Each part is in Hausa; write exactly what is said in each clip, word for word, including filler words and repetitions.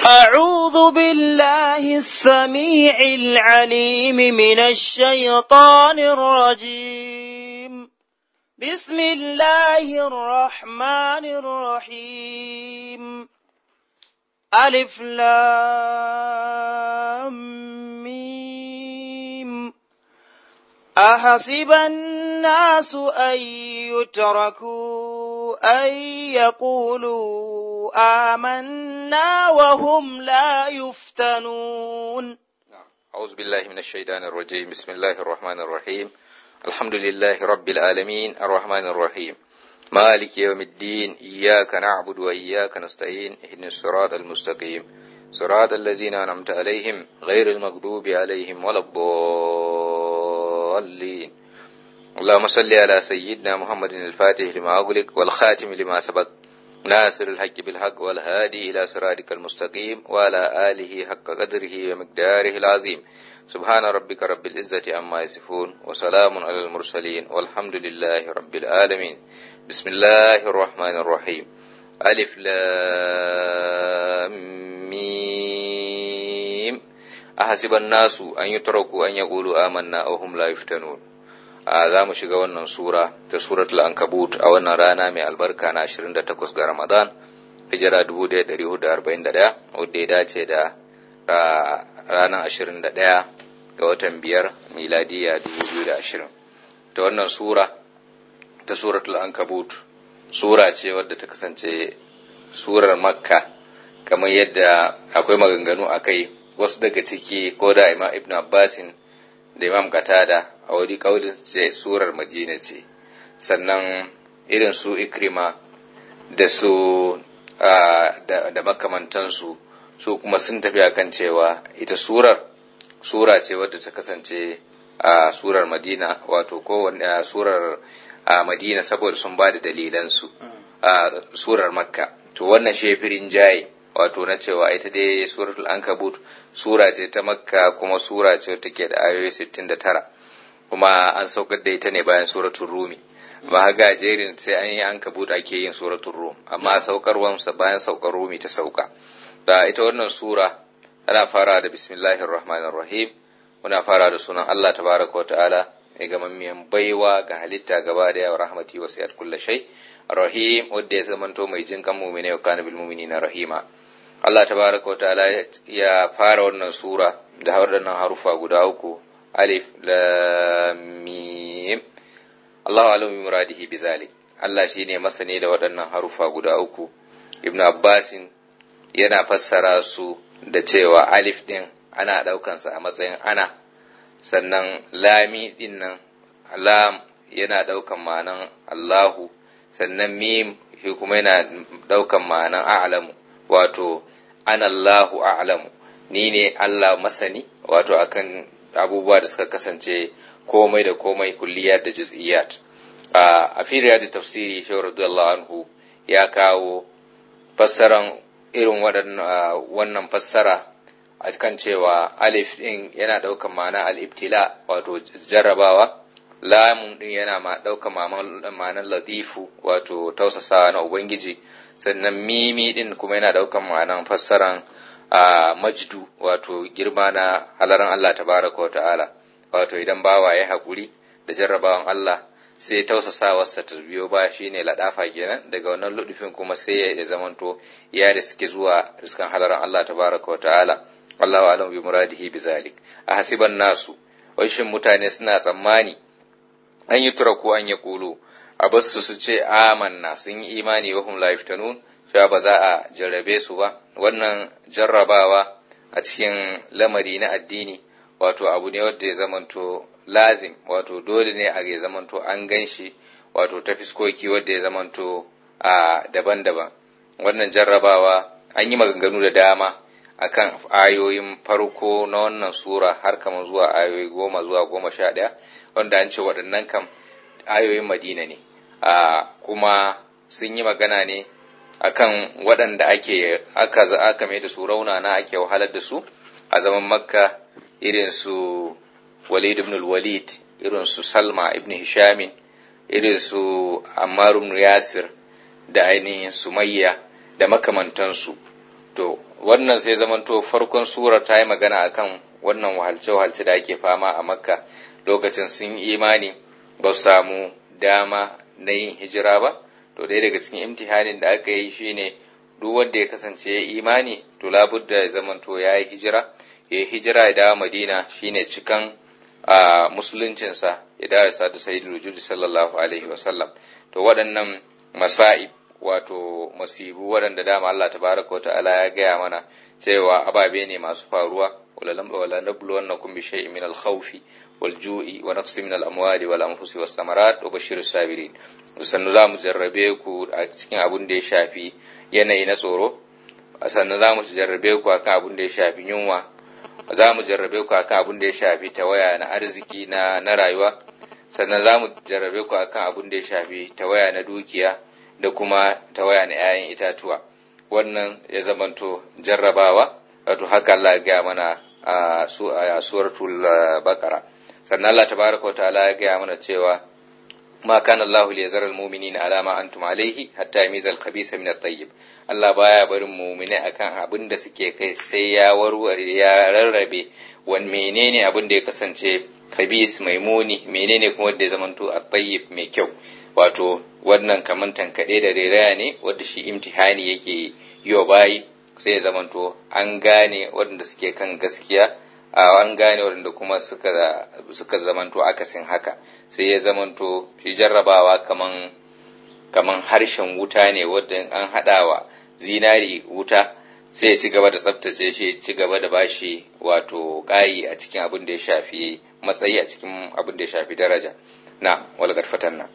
أعوذ بالله السميع العليم من الشيطان الرجيم. بسم الله الرحمن الرحيم. ألف لام ميم. أحسب الناس أن يتركوا أن يقولوا آمنا وهم لا يفتنون. أعوذ بالله من الشيطان الرجيم. بسم الله الرحمن الرحيم. الحمد لله رب العالمين الرحمن الرحيم مالك يوم الدين. إياك نعبد وإياك نستعين. اهدنا الصراط المستقيم صراط الذين أنعمت عليهم غير المغضوب عليهم ولا الضالين. اللهم صل على سيدنا محمد الفاتح لما أغلق والخاتم لما سبق ناصر الحق بالحق والهادي إلى صراطك المستقيم وعلى آله حق قدره ومقداره العظيم. سبحان ربك رب العزة عما يصفون وسلام على المرسلين والحمد لله رب العالمين. بسم الله الرحمن الرحيم. ألف لام ميم. أحسب الناس أن يتركوا أن يقولوا آمنا وهم لا يفتنون. za mu shiga wannan sura ta suratul ankabut a wannan rana mai albarka na ashirin da takwas ga Ramadan hijira dubu ɗaya da ɗari hudu da arba'in da ɗaya wadda ya dace da ranar ashirin da ɗaya ga watan biyar miladiya dubu biyu da ashirin. Ta wannan sura ta suratul ankabut sura ce wadda ta kasance surar Makka, kamar yadda akwai maganganu a kai, wasu daga ciki ko da Imam Ibn Abbasin da Imam Qatada a wani kaulin ce surar Madina ce, sannan irin su Ikrima da su da, da makamantansu su kuma sun tafi akan cewa ita surar sura ce wadda ta kasance a surar Madina, wato kowanne surar a Madina saboda sun ba da dalilansu a surar Makka. To wannan shefirin jaye wato na cewa ita dai suratul ankabut sura ce ta Makka, kuma sura ce take da ayoyi sittin da tara, kuma an saukar da ita ne bayan suratul Rumi. Ba haga jerin sai an yi ankabut ake yin suratul Rum, amma saukarwan bayan saukar Rumi ta sauka. Da ita wannan sura ana fara da bismillahir rahmanir rahim. Muna fara da sunan Allah tabaraka wa ta'ala mai gamammiyan baiwa ga halitta gaba da yawa, rahmati wasi'at kulli shay. Rahim wanda ya zamanto mai jinkan mu'mini wa kana bil mu'minina rahima. Allah tabaraka wa ta'ala ya fara wannan sura da waɗannan harufa guda uku, alif lam mim. Allahu a'lamu bi muradihi bizalik. Allah shine masani da waɗannan harufa guda uku. Ibn Abbas yana fassara su da cewa alif din ana daukan sa a matsayin ana, sannan lami din nan lam yana daukan ma'anan Allahu, sannan mim shi kuma yana daukan ma'anan a'lamu, wato ana Allahu a'lamu, ni ne Allah masani, wato akan abubuwa da suka kasance komai da komai, kulliyat da juz'iyat. A firiyat tafsiri shi radiyallahu anhu ya kawo fassaran irin wannan fassara a kan cewa alif din yana daukan ma'ana al-ibtila, wato jarrabawa. Lamun din yana ma daukan ma'anar latifu, wato tausasawa na ubangiji. Sannan mimi din kuma yana daukan ma'anar fassaran majdu, wato girma na halaran Allah tabaraka wa ta'ala. Wato idan bawa ya haƙuri da jarrabawan Allah sai tausasawarsa ta biyo ba, shine ladafa kenan. Daga wannan ludufin kuma sai ya zamanto ya riske zuwa riskan halaran Allah tabaraka wa ta'ala. Wallahu a'lamu bi muradihi bizalik. Ahasiban nasu, wai shin mutane suna tsammani an yi turaku an ya kulu a basu su ce amanna, sun yi imani, wa hum la yaftanun, cewa ba za a jarrabe su ba. Wannan jarrabawa a cikin lamari na addini wato abu ne wanda ya zamanto lazim, wato dole ne a ya zamanto an ganshi, wato ta fiskoki wanda ya zamanto a daban-daban. Wannan jarrabawa an yi maganganu da dama akan ayoyin farko na wannan sura har kama zuwa ayoyi goma zuwa goma sha ɗaya, wanda an ce waɗannan kam ayoyin Madina ne, a kuma sun yi magana ne akan waɗanda ake aka aka mai da su raunana, ake wahalar da su a zaman Makka, irin su Walid ibn al-Walid, irin su Salma ibn Hisham, irin su Ammar ibn Yasir da ainihin Sumayya da makamantansu. to wannan sai zamanto farkon surar ta yi magana akan wannan wahalce-wahalce da ake fama a Makka lokacin sun imani ba su samu dama na yin hijira ba. To ɗaya daga cikin imtihanin da aka yi shine duk wanda ya kasance ya imani to labudda ya zamanto ya yi hijira ya yi hijira ya dawo Madina shine cikan a musuluncinsa ya dawo ya sadu sayyidul wujud sallallahu alaihi wasallam. To waɗannan masa'ib wato masibu waɗanda dama Allah tabaraka wa ta'ala ya gaya mana cewa ababe ne masu faruwa wala nabluwannakum bi shay'in min al-khawfi wal-ju'i wa naqsin min al-amwali wal-anfusi was-samarat wa bashshiris sabirin. Sannan za mu jarrabe ku a cikin abin da ya shafi yanayi na tsoro, sannan za mu jarrabe ku akan abin da ya shafi yunwa, za mu jarrabe ku akan abin da ya shafi tawaya na arziki na na rayuwa, sannan za mu jarrabe ku akan abin da ya shafi tawaya na dukiya da kuma tawaya na 'ya'yan itatuwa. Wannan ya zamanto jarrabawa, wato haka Allah ya gaya mana a suratul Baqara. Sannan Allah tabaraka wa ta'ala ya gaya mana cewa ma kana Allahu liyazara almu'minina ala ma antum alayhi hatta yamiza al-khabisa min at-tayyib. Allah baya barin mu'mini akan abin da suke kai sai ya warware ya rarrabe wan menene abin da ya kasance khabis mai muni, menene kuma wanda ya zamanto at-tayyib mai kyau. Wato wannan kaman tankade da reraya ne wanda shi imtihani yake yi wa bayi, sai ya zamanto an gane waɗanda suke kan gaskiya, an gane waɗanda kuma suka suka zamanto akasin haka. Sai ya zamanto shi jarrabawa kaman kaman harshen wuta ne wanda an haɗawa zinari wuta, sai ya ci gaba da tsaftace shi, ci gaba da bashi wato ƙayi a cikin abin da ya shafi matsayi, a cikin abin da ya shafi daraja. Na walaqad fatanna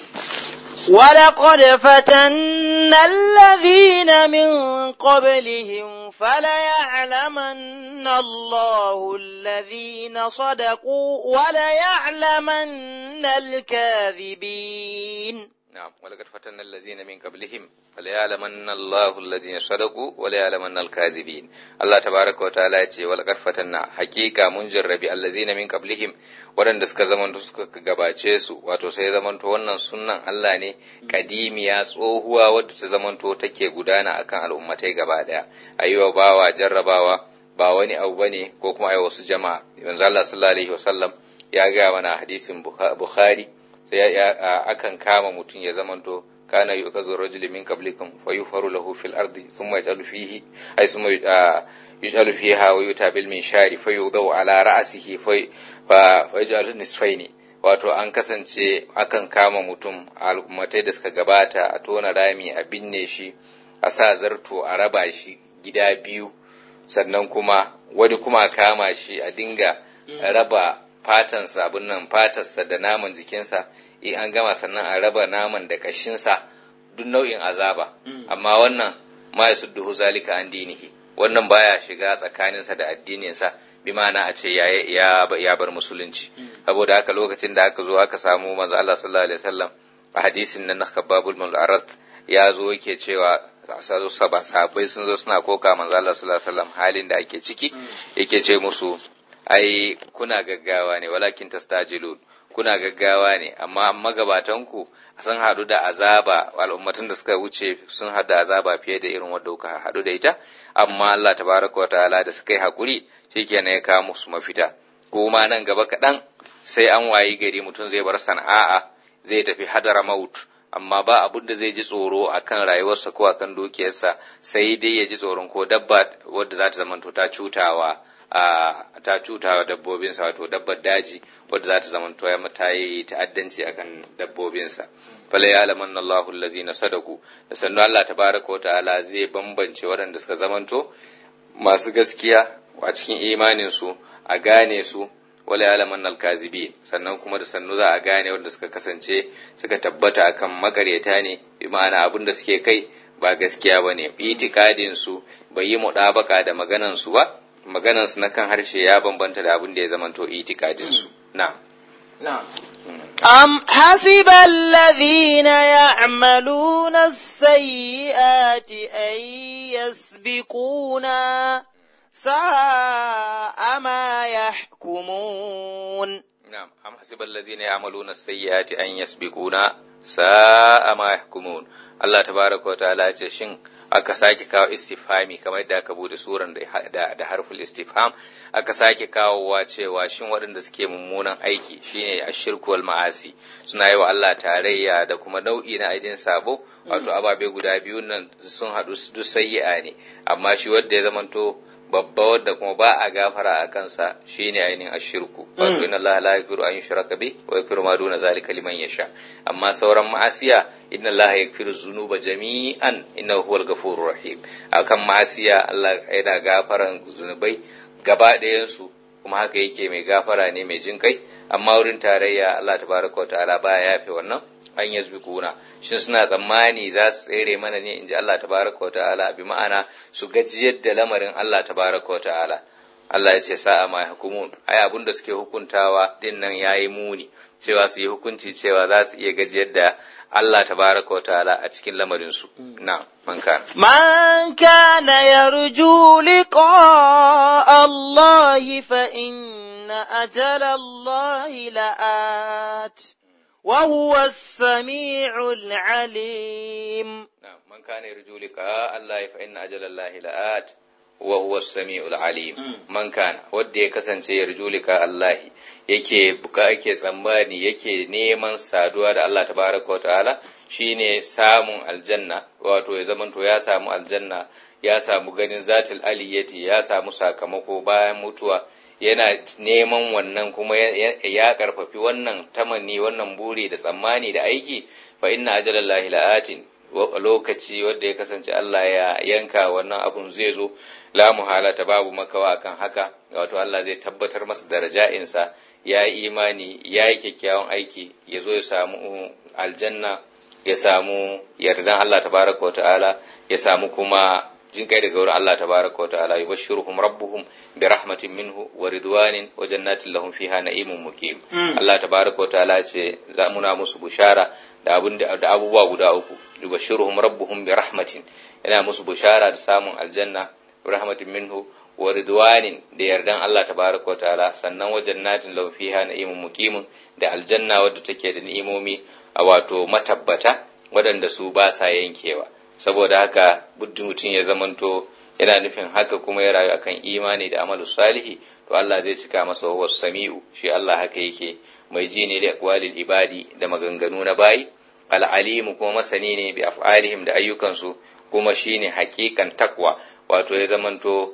ولقد فتنا الذين من قبلهم فليعلمن الله الذين صدقوا وليعلمن الكاذبين. نعم ولقد فتنا الذين من قبلهم فليعلمن الله الذين صدقوا وليعلمن الكاذبين. الله تبارك وتعالى yace walaqad fatanna, hakika mun jarrabi allazina min qablihim, wadanda suka zamanto suka gabace su, wato sai zamanto wannan sunnan Allah ne kadimiya tsohuwa wadda ta zamanto take gudana akan al'ummatai gaba daya. Ayyuwa bawa jarrabawa ba wani abu bane ko kuma ayi wasu jama'a. Manzo Allah sallallahu alaihi wasallam ya ga mana hadisin Bukhari, sai akan kama mutum ya zamanto kana yukazu rajulun min qablikum fa yufaru lahu fil ardi thumma yaj'alu fihi ay thumma yaj'alu fiha wa yutabil min shari fa yudau ala ra'sihi fa yaj'alu nisfaini. Wato an kasance akan kama mutum al'ummatai da suka gabata, a tona rami a binne shi, a sa zarto a raba shi gida biyu, sannan kuma wani kuma a kama shi a dinga raba fatansa abin nan fatarsa da naman jikinsa, in an gama sannan a raba naman da kashinsa, duk nau'in azaba. Amma wannan ma yasudduhu zalika an dinihi, wannan baya shiga tsakaninsa da addininsa, bi ma'ana a ce ya ya bar musulunci. Saboda haka lokacin da aka zo aka samu manzo Allah sallallahu alaihi wasallam a hadisin nan na Khabbabul Mul'arat, ya zo yake cewa sahabbai sun zo suna koka manzo Allah sallallahu alaihi wasallam halin da ake ciki, yake ce musu ai kuna gaggawa ne, walakin tastajilun, kuna gaggawa ne, amma magabatanku sun haɗu da azaba, al'ummatan da suka wuce sun haɗu da azaba fiye da irin wadda kuka haɗu da ita, amma Allah tabaraka wa ta'ala da suka yi haƙuri shikenan ya kawo musu mafita. Kuma nan gaba kaɗan sai an wayi gari mutum zai bar sana'a, zai tafi hadara maut, amma ba abin da zai ji tsoro akan rayuwarsa ko akan dukiyarsa, sai dai ya ji tsoron ko dabba wadda za ta zamanto ta cutawa a ta cutawa dabbobinsa, wato dabbar daji wadda za ta zamanto ya mata yi ta'addanci akan dabbobinsa. Fala ya'lamanna Allahu allazina sadaku, da sannu Allah tabaraka wa ta'ala zai bambance waɗanda suka zamanto masu gaskiya a cikin imanin su, a gane su, wala ya'lamanna al-kazibin, sannan kuma da sannu za a gane wanda suka kasance suka tabbata akan makareta ne, bi ma'ana abin da suke kai ba gaskiya bane, itikadin su bai yi mudabaka da maganan su ba, maganan su na kan harshe ya bambanta da abin da ya zamanto itikadin su. Na'am na'am am hasiba alladhina ya'maluna as-sayyi'ati ay yasbiquna sa'a ma yahkumun. na'am am hasibal ladzina ya'maluna as-sayyi'ati an yasbiquna sa'a ma yahkumun. Allah tabaaraka wa ta'ala ce shin aka sake kawo istifhami kamar yadda aka bude suran da da harful istifham, aka sake kawowa cewa shin waɗanda suke mummunan aiki shine ashirku wal ma'asi suna yi wa Allah tarayya da kuma nau'i na aidin sabo, wato ababe guda biyu nan sun haɗu duk sayyi'a ne, amma shi wanda ya zamanto babba wadda kuma ba a gafara a kansa shine ainihin ashirku, wato inna Allah la yaghfiru an yushraka bi wa yaghfiru ma duna zalika liman yasha. Amma sauran ma'asiya inna Allah yaghfiru dhunuba jami'an innahu huwal ghafurur rahim. Akan ma'asiya Allah yana gafaran zunubai gaba ɗayan su, kuma haka yake mai gafara ne mai jin kai, amma wurin tarayya Allah tabaraka wa ta'ala baya yafe wannan. An yasbiquna shin suna tsammani za su tsere mana ne inji Allah tabaraka wa ta'ala, bi ma'ana su gajiyar da lamarin Allah tabaraka wa ta'ala. Allah ya ce sa'a ma hukumun, ai abun da suke hukuntawa din nan yayi muni, cewa su yi hukunci cewa za su iya gajiyar da Allah tabaraka wa ta'ala a cikin lamarin su. Na man kana man kana yarju liqa Allah fa inna ajala Allah la'at وهو السميع العليم. نعم من كان يرجو لقاء الله فإن أجل الله لآت وهو السميع العليم. من كان wanda ya kasance yarju liqa Allah yake buka yake tsammani yake neman saduwa da Allah tabaraka wa ta'ala, shine samun aljanna, wato ya zamanto ya samu aljanna, ya samu ganin zatul aliyati, ya samu sakamako bayan mutuwa, yana neman wannan kuma ya karfafi wannan tamanni, wannan buri da tsammani da aiki, fa inna ajalallahi la'atin, lokaci wanda ya kasance Allah ya yanka wannan abun zai zo, la muhalata, babu makawa akan haka, wato Allah zai tabbatar masa daraja'insa, ya yi imani, ya yi kyakkyawan aiki, ya zo ya samu aljanna, ya samu yardan Allah tabaraka wa ta'ala, ya samu kuma jin kai daga wurin Allah tabaraka wa ta'ala. Yubashshiruhum rabbuhum bi rahmatin minhu wa ridwanin wa jannatin lahum fiha na'imun muqim. Allah tabaraka wa ta'ala ce za muna musu bushara da abun da abubuwa guda uku. Yubashshiruhum rabbuhum bi rahmatin, yana musu bushara da samun aljanna, bi rahmatin minhu wa ridwanin, da yardan Allah tabaraka wa ta'ala, sannan wa jannatin lahum fiha na'imun muqim, da aljanna wadda take da ni'imomi a wato matabbata waɗanda su ba sa yankewa. Saboda haka buddin mutum ya zamanto yana nufin haka kuma ya rayu akan imani da amalu salihi, to Allah zai cika masa wa sami'u, shi Allah haka yake mai ji ne da aqwalil ibadi, da maganganu na bayi, al-alimu kuma masani ne bi af'alihim, da ayyukansu, kuma shine hakikan takwa, wato ya zamanto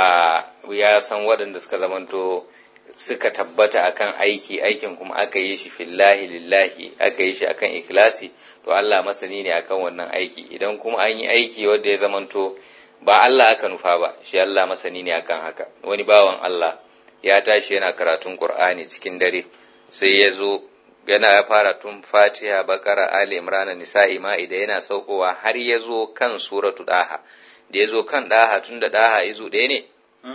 a ya san waɗanda suka zamanto suka tabbata akan aiki, aikin kuma aka yi shi fillahi lillahi, aka yi shi akan ikhlasi, to Allah masani ne akan wannan aiki. Idan kuma an yi aiki wanda ya zamanto ba Allah aka nufa ba, shi Allah masani ne akan haka. Wani bawan Allah ya tashi yana karatun Qur'ani cikin dare, sai ya zo yana ya fara tun Fatiha, Bakara, Ali Imran, Nisa'i, Ma'ida, yana saukowa har ya zo kan suratu Daha. Da ya zo kan Daha, tun da Daha izu ɗaya ne,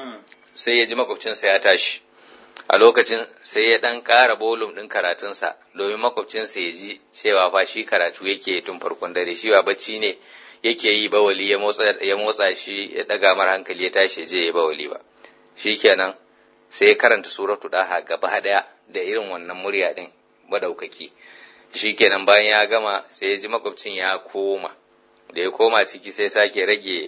sai ya ji makwabcinsa ya tashi. A lokacin sai ya ɗan ƙara bolum ɗin karatunsa domin makwabcinsa ya ji cewa fa shi karatu yake tun farkon dare, shi ba bacci ne yake yi bawali ya motsa ya motsa shi ya ɗaga mar hankali ya tashi je ya bawali ba. Shikenan sai ya karanta suratu Daha gaba ɗaya da irin wannan murya ɗin madaukaki. Shikenan bayan ya gama sai ya ji makwabcin ya koma, da ya koma ciki sai sake rage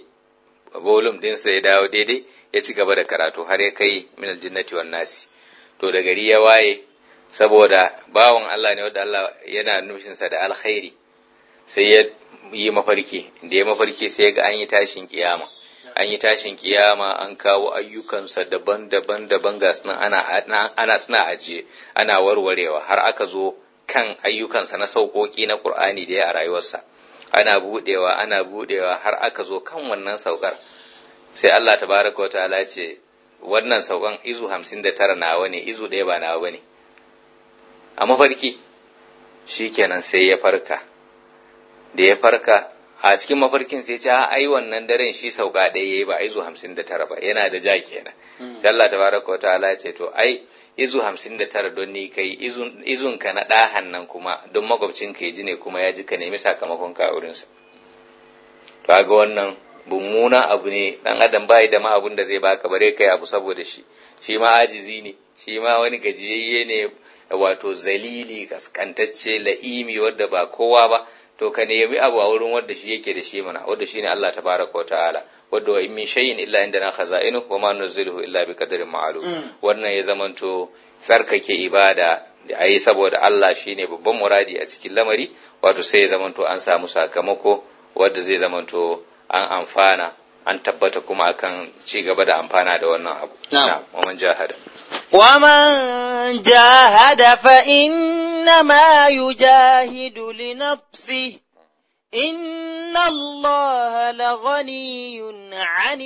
bolum ɗinsa ya dawo daidai, ya ci gaba da karatu har ya kai minal jinnati wan nasi. To da gari ya waye, saboda bawan Allah ne wanda Allah yana nufinsa da alkhairi, sai ya yi mafarki, da ya mafarki sai ga an yi tashin kiyama, an yi tashin kiyama, an kawo ayyukansa daban-daban daban ga sunan ana ana suna ajiye, ana warwarewa, har aka zo kan ayyukansa na saukoki na Qur'ani da ya a rayuwarsa, ana budewa ana budewa har aka zo kan wannan saukar. Sai Allah tabaraka wa ta'ala ce wannan saukan izu hamsin da tara nawa ne, izu ɗaya ba nawa bane. A mafarki shikenan sai ya farka, da ya farka a cikin mafarkin sai ya ce a ai wannan daren shi sauka ɗaya yayi ba izu hamsin da tara ba, yana da ja kenan. Sai Allah tabaraka wa ta'ala ce to ai izu hamsin da tara don ni kai, izun izun ka na ɗahan nan kuma don makwabcin ka ji ne kuma ya ji ka nemi sakamakon ka wurinsa. To ga wannan mummuna abu ne, dan adam bai da ma abun da zai baka bare kai abu saboda shi, shi ma ajizi ne, shi ma wani gajiyayye ne wato zalili kaskantacce la'imi wadda ba kowa ba, to ka nemi abu a wurin wanda shi yake da shi mana, wanda shine Allah tabaraka wa ta'ala, wadda wa in min shay'in illa indana khaza'inu wa ma nunzilu illa bi qadarin ma'lum. Wannan ya zamanto tsarkake ibada da ayi saboda Allah shine babban muradi a cikin lamari, wato sai ya zamanto an samu sakamako wanda zai zamanto an amfana, an tabbata kuma akan ci gaba da amfana da wannan abu. Na'am. Wa man jahada ومن جاهد فإنما يجاهد لنفسه إن الله لغني عن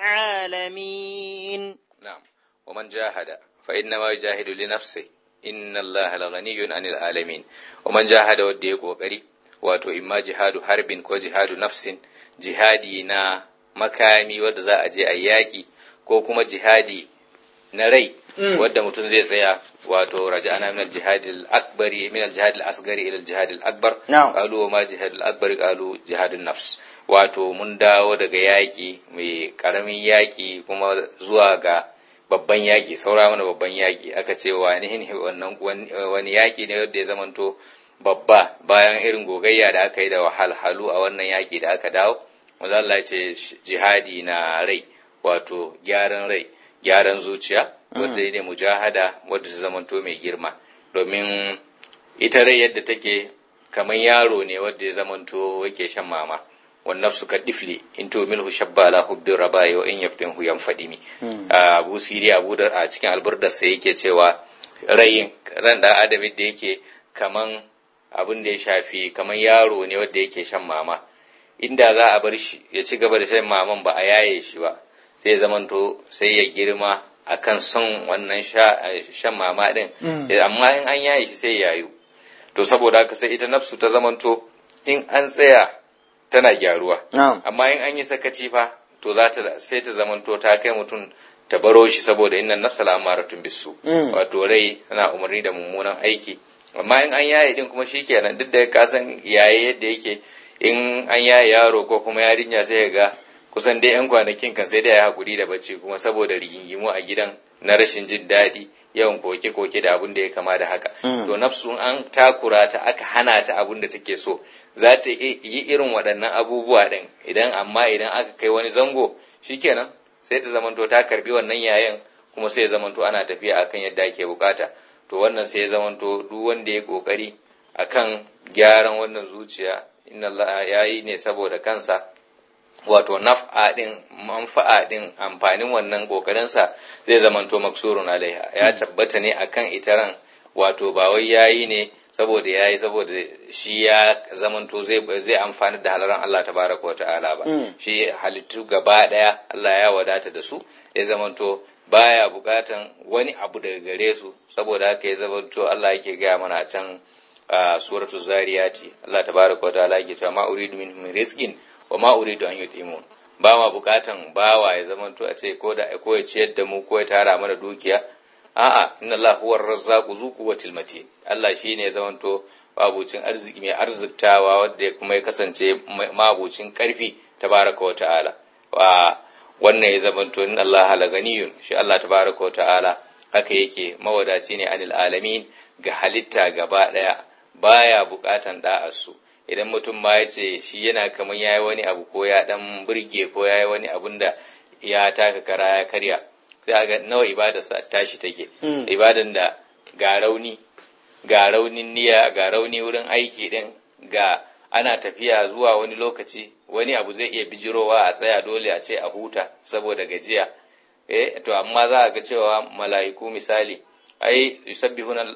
العالمين. نعم. ومن جاهد فإنما يجاهد لنفسه إن الله لغني عن العالمين. ومن جاهد ودي يقوقري wato imma jihadu harbin ko jihadu nafsin, jihadi na makami wadda za a je a yaƙi, ko kuma jihadi na rai wadda mutum zai tsaya, wato raja'ana min al-jihad al-akbari min al-jihad al-asghari ila al-jihad al-akbar. Qalu wa ma jihad al-akbar, qalu jihad an-nafs. Wato mun dawo daga yaki mai karamin yaki kuma zuwa ga babban yaki, saura mana babban yaki. Aka ce wani ne wannan wani yaki ne wanda ya zamanto babba bayan irin gogayya da aka yi da wahalhalu a wannan yaki da aka dawo. Wanda Allah ya ce jihadi na rai, wato gyaran rai, gyaran zuciya, wadda ne mujahada wadda su zamanto mai girma, domin ita rai yadda take kamar yaro ne wadda ya zamanto yake shan mama. Wan nafsu ka difli in to milhu shabba la hubbi rabai wa in yaftinhu yanfadimi. Abu Siri Abu Dar a cikin alburda sai yake cewa rai ran da adami da yake kaman abin da ya shafi kaman yaro ne wadda yake shan mama, inda za a bar shi ya ci gaba da shan maman ba a yaye shi ba, sai zamanto sai ya girma akan son wannan shan mama din, amma in an yaye shi sai yayu. To saboda haka sai ita nafsu ta zamanto in an tsaya tana gyaruwa, amma in an yi sakaci fa to za ta sai ta zamanto ta kai mutum ta baro shi, saboda innan nafsa la'amaratun bisu, wato rai tana umarni da mummunan aiki. Amma in an yaye din kuma shikenan, duk da ka san yaye yadda yake, in an yaye yaro ko kuma yarinya sai ga kusan dai yan kwanakin kan sai da ya hakuri da bacci, kuma saboda rigingimu a gidan na rashin jin daɗi, yawan koke-koke da abin da ya kama da haka. To nafsu an takura ta aka hana ta abin da take so, za ta yi irin waɗannan abubuwa ɗin, idan amma idan aka kai wani zango shikenan sai ta zamanto ta karbi wannan yayin, kuma sai ya zamanto ana tafiya akan yadda ake bukata. To wannan sai ya zamanto duk wanda ya kokari akan gyaran wannan zuciya, inna Allah yayi ne saboda kansa, wato naf'a din manfa'a din amfanin wannan kokarin sa zai zamanto maksurun alaiha, ya tabbata ne akan itaran, wato ba wai yayi ne saboda yayi saboda shi ya zamanto zai zai amfani da halaran Allah tabaraka wa ta'ala ba. mm. Shi halittu gaba daya Allah ya wadata da su, ya zamanto baya bukatan wani abu daga gare su, saboda haka ya zamanto Allah yake gaya mana a can a suratul zariyati, Allah tabaraka wa ta'ala yake cewa ma uridu minhum rizqin wa ma uridu an yut'imun. Ba ma bukatan bawa ya zamanto a ce ko da ko ya ciyar da mu ko ya tara mana dukiya. A'a, inna Allah huwa ar-razzaqu zu quwwatil matin. Allah shine ya zamanto mabucin arziki mai arziktawa, wanda kuma ya kasance mabucin karfi tabaraka wa ta'ala. Wa wannan ya zamanto inna Allah la ganiyun, shi Allah tabaraka wa ta'ala haka yake mawadaci ne anil alamin, ga halitta gaba daya, baya bukatan da'arsu. Idan mutum ma ya ce shi yana kaman yayi wani abu ko ya dan burge ko yayi wani abun da ya taka kara ya karya, sai ga nawa ibadarsa tashi take. mm. Ibadan da ga rauni, ga raunin niyya, ga rauni wurin aiki din, ga ana tafiya zuwa wani lokaci wani abu zai iya bijirowa a tsaya, dole a ce a huta saboda gajiya. eh to amma za a ga cewa mala'iku misali ai yusabbihuna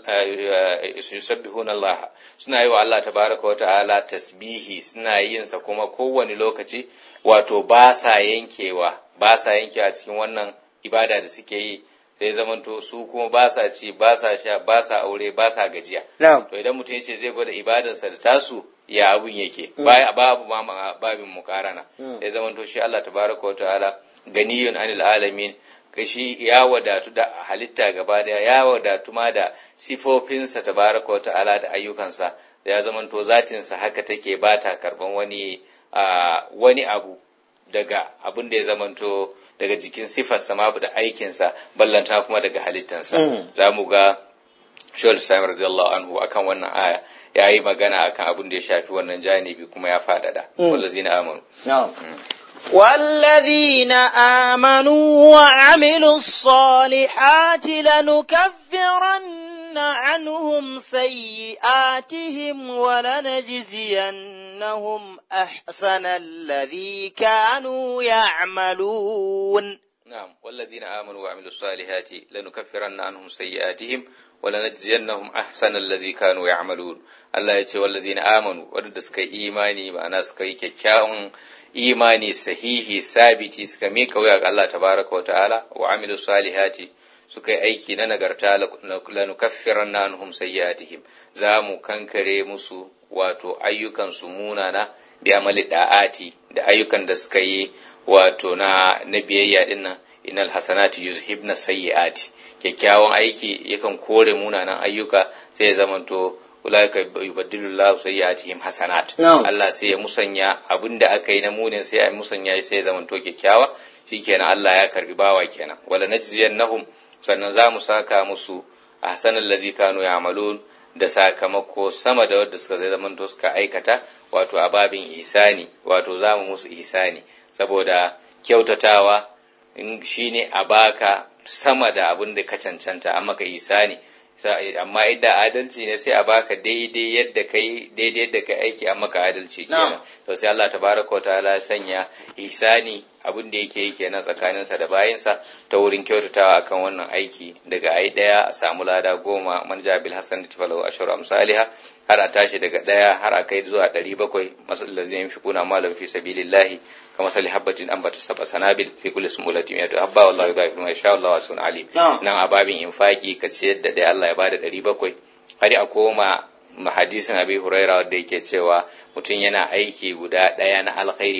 yusabbihuna Allah, suna yi wa Allah tabaraka wa ta'ala tasbihi, suna yin sa kuma kowane lokaci, wato ba sa yankewa ba sa yankewa cikin wannan ibada da suke yi, sai zamanto su kuma ba sa ci ba sa sha ba sa aure ba sa gajiya. To idan mutum yace zai gwada ibadarsa da tasu, ya abun yake, baya babu ma babin mukarana. Sai zamanto shi Allah tabaraka wa ta'ala ganiyun anil alamin, kashi ya wadatu da halitta gaba daya, ya wadatu ma da sifofinsa tabaraka wa ta'ala da ayyukansa, da ya zamanto zatinsa haka take, ba ta karban wani wani abu daga abin da ya zamanto daga jikin sifarsa ma da aikinsa ballanta kuma daga halittansa. Za mu ga Shawul Sami radiyallahu anhu akan wannan aya ya yi magana akan abin da ya shafi wannan janibi kuma ya faɗaɗa. Wallazina amanu. والذين آمنوا وعملوا الصالحات لنكفرن عنهم سيئاتهم ولنجزينهم أحسن الذي كانوا يعملون. نعم والذين آمنوا وعملوا الصالحات لنكفرن عنهم سيئاتهم ولنجزينهم أحسن الذي كانوا يعملون. الله يقول والذين آمنوا wadanda suka yi imani ma'ana suka yi kyakkyawan imani sahihi sabiti suka mika wuya ga Allah tabaraka wa ta'ala wa amilu salihati suka yi aiki na nagarta lanukaffiranna anhum sayyi'atihim za mu kankare musu wato ayyukan su munana bi amali da'ati da ayyukan da suka yi wato na na biyayya dinnan innal hasanati yuzhibna sayyi'ati kyakkyawan aiki yakan kore munanan ayyuka sai ya zamanto ulaika yubaddilu Allahu sayyi'atihim hasanat. Allah sai ya musanya abinda aka yi na munin sai ya musanya sai ya zamanto kyakkyawa shikenan Allah ya karbi bawa kenan. Wala najziyannahum sannan za mu saka musu ahsanal ladzi kanu ya'malun da sakamako sama da wanda suka zai zamanto suka aikata wato ababin ihsani wato za mu musu ihsani saboda kyautatawa shine a baka sama da abin da ka cancanta amma ka ihsani amma idan adalci ne sai a baka daidai yadda kai daidai yadda kai aiki amma ka adalci kenan to sai Allah tabaraka wa ta'ala ya sanya ihsani abin da yake yake na tsakaninsa da bayinsa ta wurin kyautatawa akan wannan aiki daga ai daya a samu lada goma man jabil hasanati falahu ashru amsalha har a tashi daga daya har a kai zuwa ɗari bakwai masal lazina yunfiquna malan fi sabilillahi kama sali habbatin ambata sab'a sanabil fi kulli sumulatin yatu habba wallahi yudaifu ma sha Allah wasun alim nan ababin infaki ka ciyar da dai Allah ya bada ɗari bakwai har a koma hadisin Abi Huraira wanda yake cewa mutum yana aiki guda ɗaya na alkhairi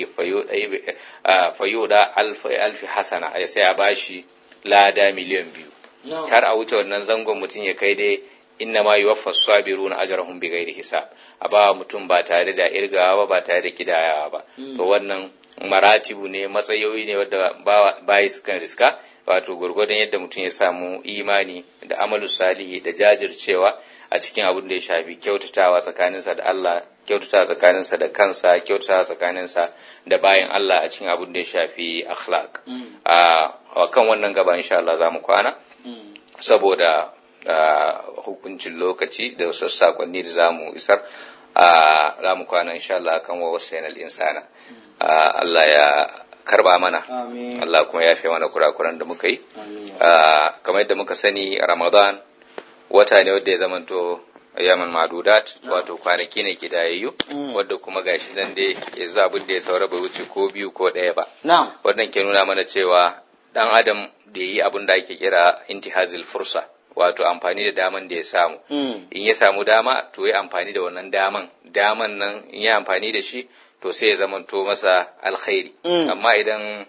fayuda alfi hasana sai a bashi lada miliyan biyu kar a wuce wannan zangon mutum ya kai dai inna ma yuwaffa sabiruna ajrahum bighairi hisab a ba mutum ba tare da irgawa ba ba tare da kidayawa ba to wannan maratibu ne matsayoyi ne wadda bayi sukan riska wato gurgurdan yadda mutum ya samu imani da amalu salihi da jajircewa a cikin abin da ya shafi kyautatawa tsakaninsa da Allah kyautatawa tsakaninsa da kansa kyautatawa tsakaninsa da bayan Allah a cikin abin da ya shafi akhlaq a kan wannan gaba insha Allah zamu kwana saboda hukuncin lokaci da wasu sakonni da zamu isar za mu kwana insha Allah kan wa wasainal insana Allah ya karba mana Allah kuma ya fi mana kurakuran da muka yi kamar yadda muka sani Ramadan wata ne wanda ya zamanto ayyaman madudat wato kwanaki ne kidayayyu wanda kuma gashi nan dai yanzu abin da ya saura bai wuce ko biyu ko ɗaya ba wannan ke nuna mana cewa dan adam da yi abin da ake kira intihazil fursa wato amfani da daman da ya samu in ya samu dama to ya amfani da wannan daman daman nan in ya amfani da shi to sai ya zamanto masa alkhairi amma idan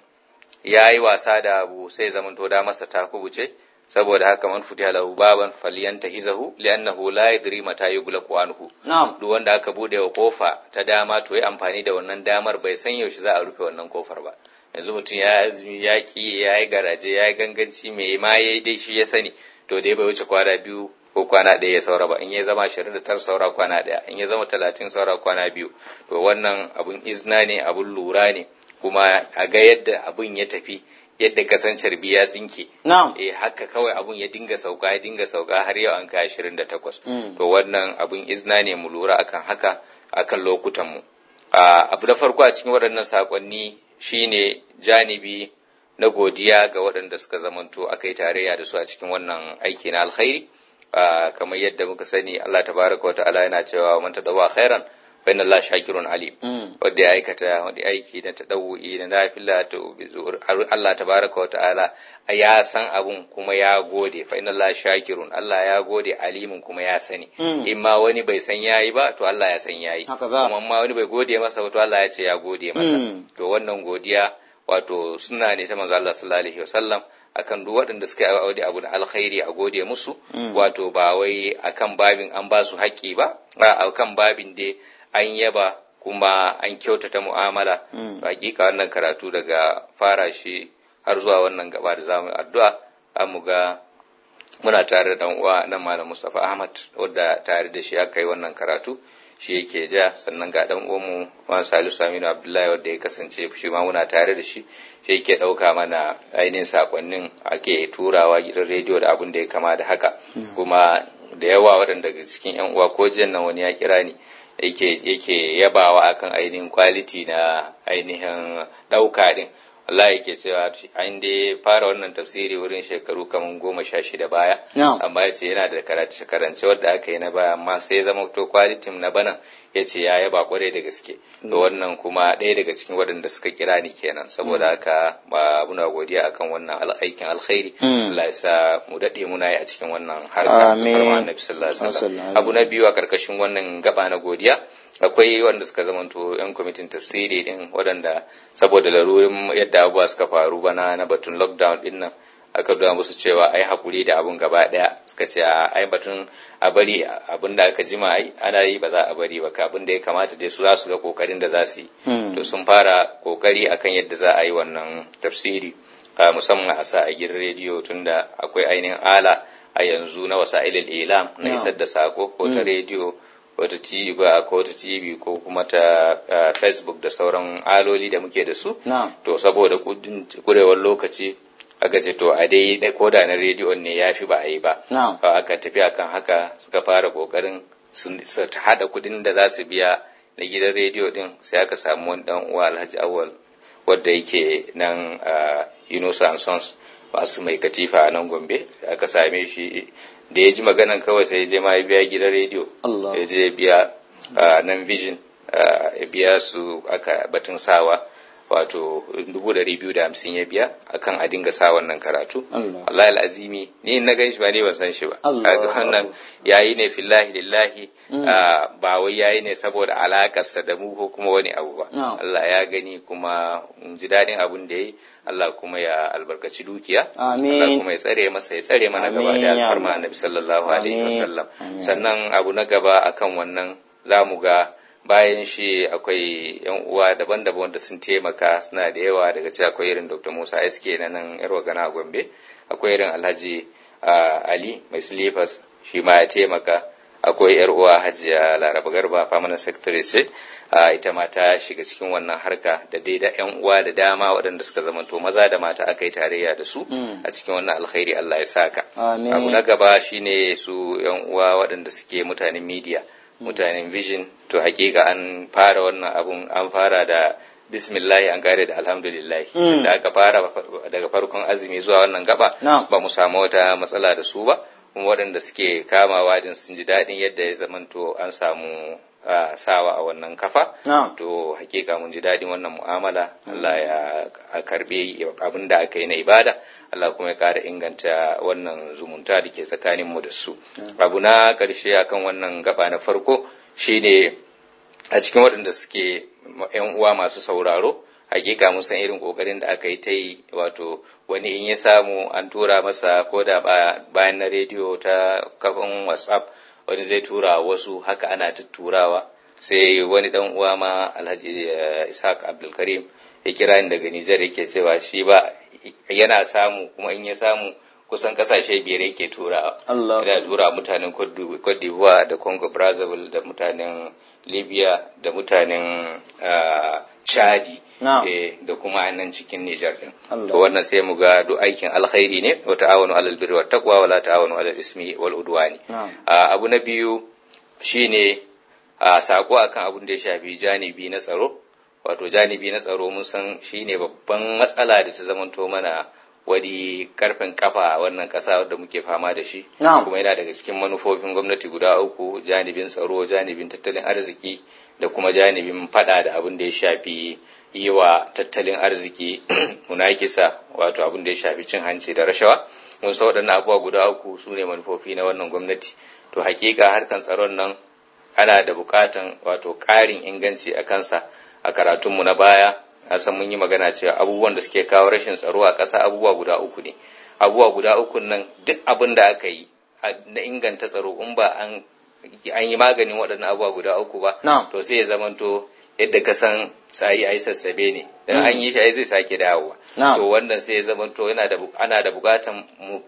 ya yi wasa da abu sai ya zamanto da masa ta kubuce saboda haka man futiha lahu baban falyantahizahu li'annahu la yadri mata yughlaqu anhu duk wanda aka bude wa kofa ta dama to ya amfani da wannan damar bai san yaushe za a rufe wannan kofar ba yanzu mutum ya azumi ya ki ya yi garaje ya yi ganganci mai ma yayi dai shi ya sani to dai bai wuce kwana biyu ko kwana ɗaya ya saura ba in ya zama ashirin da tara saura kwana ɗaya in ya zama talatin saura kwana biyu to wannan abun izna ne abun lura ne kuma a ga yadda abun ya tafi yadda kasancar biya tsinke eh haka kawai abun ya dinga sauka ya dinga sauka har yau an kai ashirin da takwas to wannan abun izna ne mu lura akan haka akan lokutan mu abu da farko a cikin waɗannan sakonni shine janibi na godiya ga waɗanda suka zamanto aka yi tarayya da su a cikin wannan aiki na alkhairi kamar yadda muka sani Allah tabaraka wa ta'ala yana cewa man tadawa khairan fa inna Allah shakirun alim wanda ya aikata wanda aiki da tadawu'i da nafila to Allah tabaraka wa ta'ala ya san abun kuma ya gode fa inna Allah shakirun Allah ya gode alimin kuma ya sani in ma wani bai san yayi ba to Allah ya san yayi kuma ma wani bai gode masa ba to Allah ya ce ya gode masa to wannan godiya wato suna ne ta manzo Allah sallallahu alaihi wasallam akan duk waɗanda suka yi aure abu da alkhairi a gode musu wato ba wai akan babin an ba su haƙƙi ba a akan babin da an yaba kuma an kyautata mu'amala hakika wannan karatu daga fara shi har zuwa wannan gaba da zamu addu'a an mu ga muna tare da dan uwa nan Malam Mustafa Ahmad wanda tare da shi aka yi wannan karatu shi yake ja, sannan ga dan uwanmu Juan Salisu Aminu Abdullahi wanda ya kasance shi ma muna tare da shi shi yake dauka mana ainihin sakonnin ake turawa gidan rediyo da abin da ya kama da haka. Kuma da yawa waɗanda daga cikin yan uwa ko jiyan nan wani ya kira ni yake yake yabawa akan ainihin quality na ainihin dauka din. Allah yake cewa an dai fara wannan tafsiri wurin shekaru kaman goma sha shida baya, amma ya ce yana da karance karance wadda aka yi na baya, amma sai zama to quality na bana ya ce ya yaba kwarai da gaske. Da wannan kuma ɗaya daga cikin waɗanda suka kira ni kenan, saboda haka ba muna godiya akan wannan aikin alkhairi. Allah ya sa mu daɗe muna yi a cikin wannan harka. Amin. Annabi sallallahu alaihi wasallam. Abu na biyu a karkashin wannan gaba na godiya, akwai wanda suka zamanto yan kwamitin tafsiri din waɗanda saboda larurin yadda abubuwa suka faru bana na batun lockdown din nan aka duba musu cewa ai hakuri da abun gaba daya, suka ce ai batun a bari abin da aka jima ai ana yi ba za a bari ba, ka abin da ya kamata dai su za su ga kokarin da za su yi. To sun fara kokari akan yadda za a yi wannan tafsiri, musamman a sa a gidan rediyo, tunda akwai ainihin ala a yanzu na wasa'ilil ilam na isar da sako ko ta rediyo wata T V ko wata T V ko kuma ta uh, Facebook da sauran aloli da muke da su. To saboda kurewar lokaci aka ce to a dai ko da na rediyon ne yafi ba a yi ba. Aka tafi akan haka suka fara kokarin su hada kudin da za su biya na gidan rediyo din, sai aka samu wani dan uwa Alhaji Awal wanda yake nan uh, Yunusa and Sons masu mai katifa a nan Gombe. Aka same shi da ya ji maganan kawai sai ya je ma ya biya gidan rediyo, ya je biya nan Vision ya biya su aka batun sawa wato dubu dari biyu da hamsin ya biya akan a dinga sa wannan karatu. Allah al'azimi ni na gan shi ba ne ban san shi ba, kaga wannan yayi ne fillahi lillahi, ba wai yayi ne saboda alakarsa da mu ko kuma wani abu ba. Allah ya gani kuma ji dadin abun da yayi. Allah kuma ya albarkaci dukiya, Allah kuma ya tsare masa ya tsare mana gaba da alfarma Annabi sallallahu alaihi wasallam. Sannan abu na gaba akan wannan zamu ga bayan shi akwai yan uwa daban-daban wanda sun taimaka suna da yawa, daga cikin akwai irin Doctor Musa S K na nan Yarwa Gana Gombe, akwai irin Alhaji Ali mai slippers shi ma ya taimaka, akwai yar uwa Hajiya Laraba Garba permanent secretary ce, ita ma ta shiga cikin wannan harka, da dai da yan uwa da dama waɗanda suka zamanto maza da mata aka yi tarayya da su a cikin wannan alkhairi. Allah ya saka. Abu na gaba shine su yan uwa waɗanda suke mutanen media, mutanen Vision. To hakika an fara wannan abun, an fara da bismillah an kare da alhamdulillah. Da aka fara daga farkon azumi zuwa wannan gaba ba mu samu wata matsala da su ba, kuma waɗanda suke kamawa din sun ji daɗin yadda ya zamanto an samu uh, sawa a wannan kafa. To hakika mun ji daɗin wannan mu'amala. Allah ya karbe abin da aka yi na ibada, Allah kuma ya ƙara inganta wannan zumunta da ke tsakaninmu da su. Abu na ƙarshe akan wannan gaba na farko shine a cikin waɗanda suke ‘yan uwa masu sauraro, hakika mun san irin kokarin da aka yi ta yi, wato wani in ya samu an tura masa ko da bayan na rediyo ta kafin WhatsApp, wani zai tura wasu, haka ana tutturawa. Sai wani dan uwa ma Alhaji Ishaq Abdulkarim ya kira ni daga Nijar, yake cewa shi ba yana samu, kuma in ya samu kusan kasashe biyar yake turawa. Yana tura mutanen Cote d'Ivoire da Congo Brazzaville da mutanen Libya da mutanen uh, Chadi eh, da kuma nan cikin Nijar din. To wannan sai mu ga duk aikin alkhairi ne, wa ta'awanu alal birri wat taqwa wa la ta'awanu alal ismi wal udwani. Uh, abu na biyu shine uh, sako akan abun da ya shafi janibi na tsaro. Wato janibi na tsaro mun san shine babban matsala da ta zamanto mana wani karfin kafa a wannan kasa da muke fama da shi, kuma yana daga cikin manufofin gwamnati guda uku: janibin tsaro, janibin tattalin arziki, da kuma janibin fada da abin da ya shafi yi wa tattalin arziki munakisa, wato abin da ya shafi cin hanci da rashawa. Mun san waɗannan abubuwa guda uku su ne manufofi na wannan gwamnati. To hakika harkan tsaron nan ana da bukatan wato ƙarin inganci a kansa. A karatunmu na baya asan mun yi magana cewa abubuwan da suke kawo rashin tsaro a ƙasa abubuwa guda uku ne. Abubuwa guda uku nan duk abin da aka yi na inganta tsaro, in ba an an yi maganin waɗannan abubuwa guda uku ba, to sai ya zamanto yadda ka san sai ai sassabe ne dan an yi shi ai zai sake dawowa to wannan sai ya zama to yana da ana da bukatan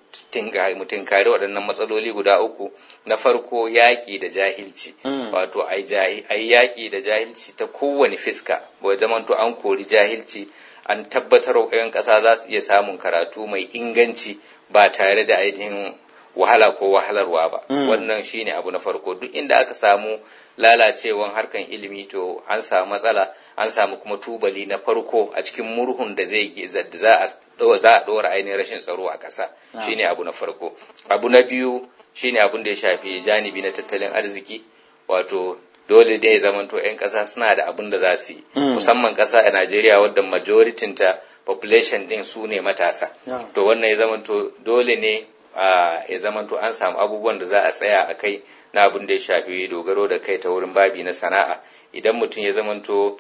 mu tinkari waɗannan matsaloli guda uku. Na farko yaki da jahilci, wato ai jahi ai yaki da jahilci ta kowane fiska, bai zama to an kori jahilci, an tabbatar wa ƴan ƙasa za su iya samun karatu mai inganci ba tare da ainihin wahala ko wahalarwa ba. Mm. Wannan shine abu na farko. Duk inda aka samu lalacewan harkan ilimi to an samu matsala, an samu kuma tubali na farko a cikin murhun da zai za a za a dora ainihin rashin tsaro a ƙasa. Ah. Shine abu na farko. Abu na biyu shine abun da ya shafi janibi na tattalin arziki, wato dole dai zamanto 'yan ƙasa suna da abin da za su yi. Mm. Musamman ƙasa a Najeriya wadda majoritin ta population din su ne matasa. Yeah. To wannan ya zamanto dole ne Uh, ya zamanto an samu abubuwan da za a tsaya a kai na abin da ya shafi dogaro da kai ta wurin babi na sana'a. Idan mutum ya zamanto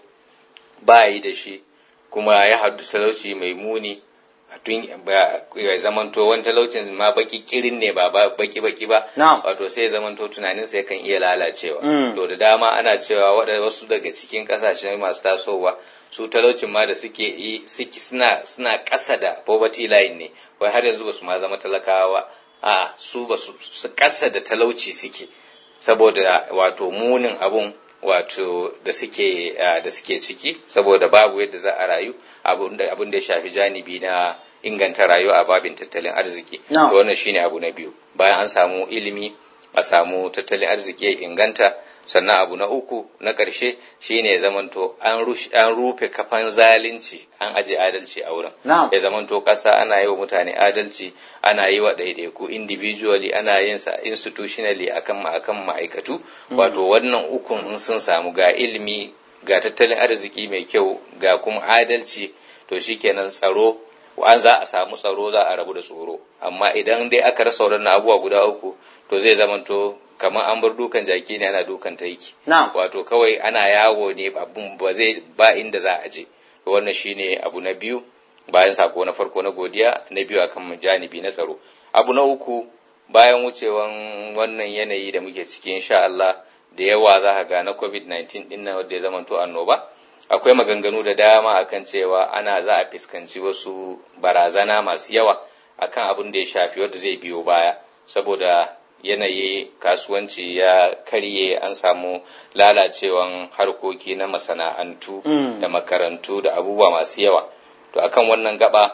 ba yi da shi kuma ya haɗu talauci mai muni, tun ya zamanto wani talaucin ma baki kirin ne ba baki baki ba, wato sai ya zamanto tunaninsa yakan iya lalacewa. Mm. To da dama ana cewa wasu daga cikin ƙasashe masu tasowa su talaucin ma da suke yi suna suna ƙasa da poverty line ne, wai har yanzu ba su ma zama talakawa, a su ba su ƙasa da talauci suke, saboda wato munin abun wato da suke da suke ciki, saboda babu yadda za a rayu abun da abun da ya shafi janibi na inganta rayuwa a babin tattalin arziki. No. To wannan shine abu na biyu. Bayan an samu ilimi, a samu tattalin arziki ya inganta, sannan abu na uku na ƙarshe shine zamanto an an rufe kafan zalunci, an aje adalci a wurin. No. Ya zamanto ƙasa ana yi wa mutane adalci, ana yi wa ɗaiɗaiku individually, ana yin sa institutionally akan akan ma'aikatu. Mm. Wato wannan ukun in sun samu, ga ilimi, ga tattalin arziki mai kyau, ga kuma adalci, to shikenan tsaro, an za a samu tsaro, za a rabu da tsoro. Amma idan dai aka rasa waɗannan abubuwa guda uku, to zai zamanto kamar an bar dukan jaki ne ana dukan taiki. Wato kawai ana yawo ne, abun ba zai ba inda za a je. Wannan shine abu na biyu, bayan sako na farko na godiya, na biyu akan janibi na tsaro. Abu na uku, bayan wucewan wannan yanayi da muke ciki insha Allah, da yawa za ka ga na covid nineteen din nan wanda ya zamanto annoba, akwai maganganu da dama akan cewa ana za a fuskanci wasu barazana masu yawa akan abin da ya shafi wanda zai biyo baya, saboda yanayi kasuwanci ya karye, an samu lalacewan harkoki na masana'antu. Mm. da makarantu da abubuwa masu yawa. To akan wannan gaba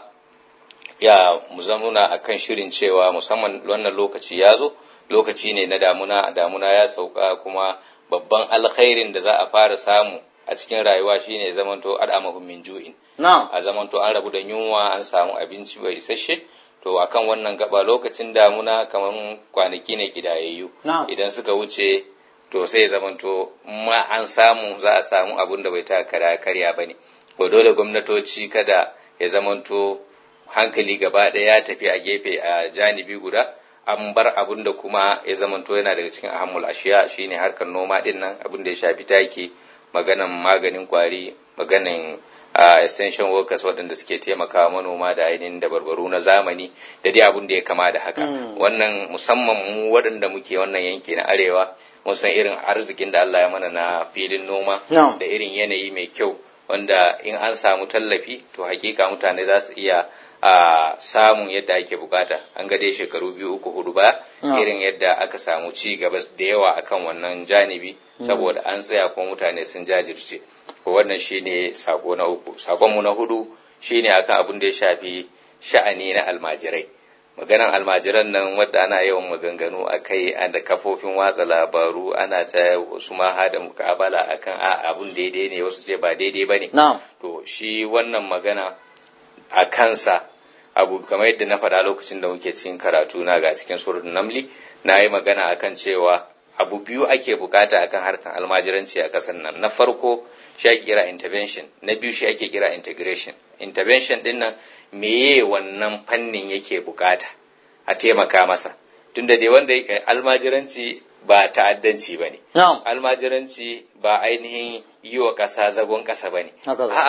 ya mu zamuna akan shirin cewa musamman wannan lokaci ya zo, lokaci ne na damuna, damuna ya sauka, kuma babban alkhairin da za a fara samu a cikin rayuwa shine zamanto al'amahum min ju'in. No. A zamanto an rabu da yunwa, an samu abinci bai isasshe. To akan wannan gaba lokacin damuna kaman kwanaki ne kidayayyu. No. Idan suka wuce to sai zamanto ma an samu za a samu abun da bai ta kara karya bane. Ko dole gwamnatoci kada ya zamanto hankali gaba ɗaya ya tafi a gefe a janibi guda, an bar abun da kuma ya zamanto yana daga cikin ahammul ashiya, shine harkar noma din nan, abun da ya shafi taki, maganan maganin kwari, maganin uh, extension workers waɗanda suke taimakawa manoma da ainihin dabarbaru na zamani da dai abun da ya kama da haka. Mm. Wannan musamman mu waɗanda muke wannan yanki na arewa mun san irin arzikin da Allah ya mana na filin noma. No. Da irin yanayi mai kyau wanda in an samu tallafi to hakika mutane za su iya a samun yadda ake bukata. An ga dai shekaru biyu uku hudu ba. No. Irin yadda aka samu ci gaba da yawa akan wannan janibi. Mm. Saboda an tsaya kuma mutane sun jajirce. Ko wannan shine sako na uku. Sakon mu na hudu shine akan abin da ya shafi sha'ani na almajirai. Maganan almajiran nan wadda ana yawan maganganu akai da kafofin watsa labaru, ana ta wasu ma hada mukabala akan a abun daidai ne, wasu ce ba daidai bane. No. To shi wannan magana a kansa abu kamar yadda na faɗa lokacin da muke cikin karatu na ga cikin suratul namli, na yi magana akan cewa abu biyu ake bukata akan harkan almajiranci a ƙasar nan. Na farko shi ake kira intervention, na biyu shi ake kira integration. Intervention din nan meye wannan fannin yake bukata a taimaka masa, tunda dai wanda almajiranci ba ta'addanci bane. No. Almajiranci ba ainihin yi wa ƙasa zagon ƙasa bane. Okay. A'a,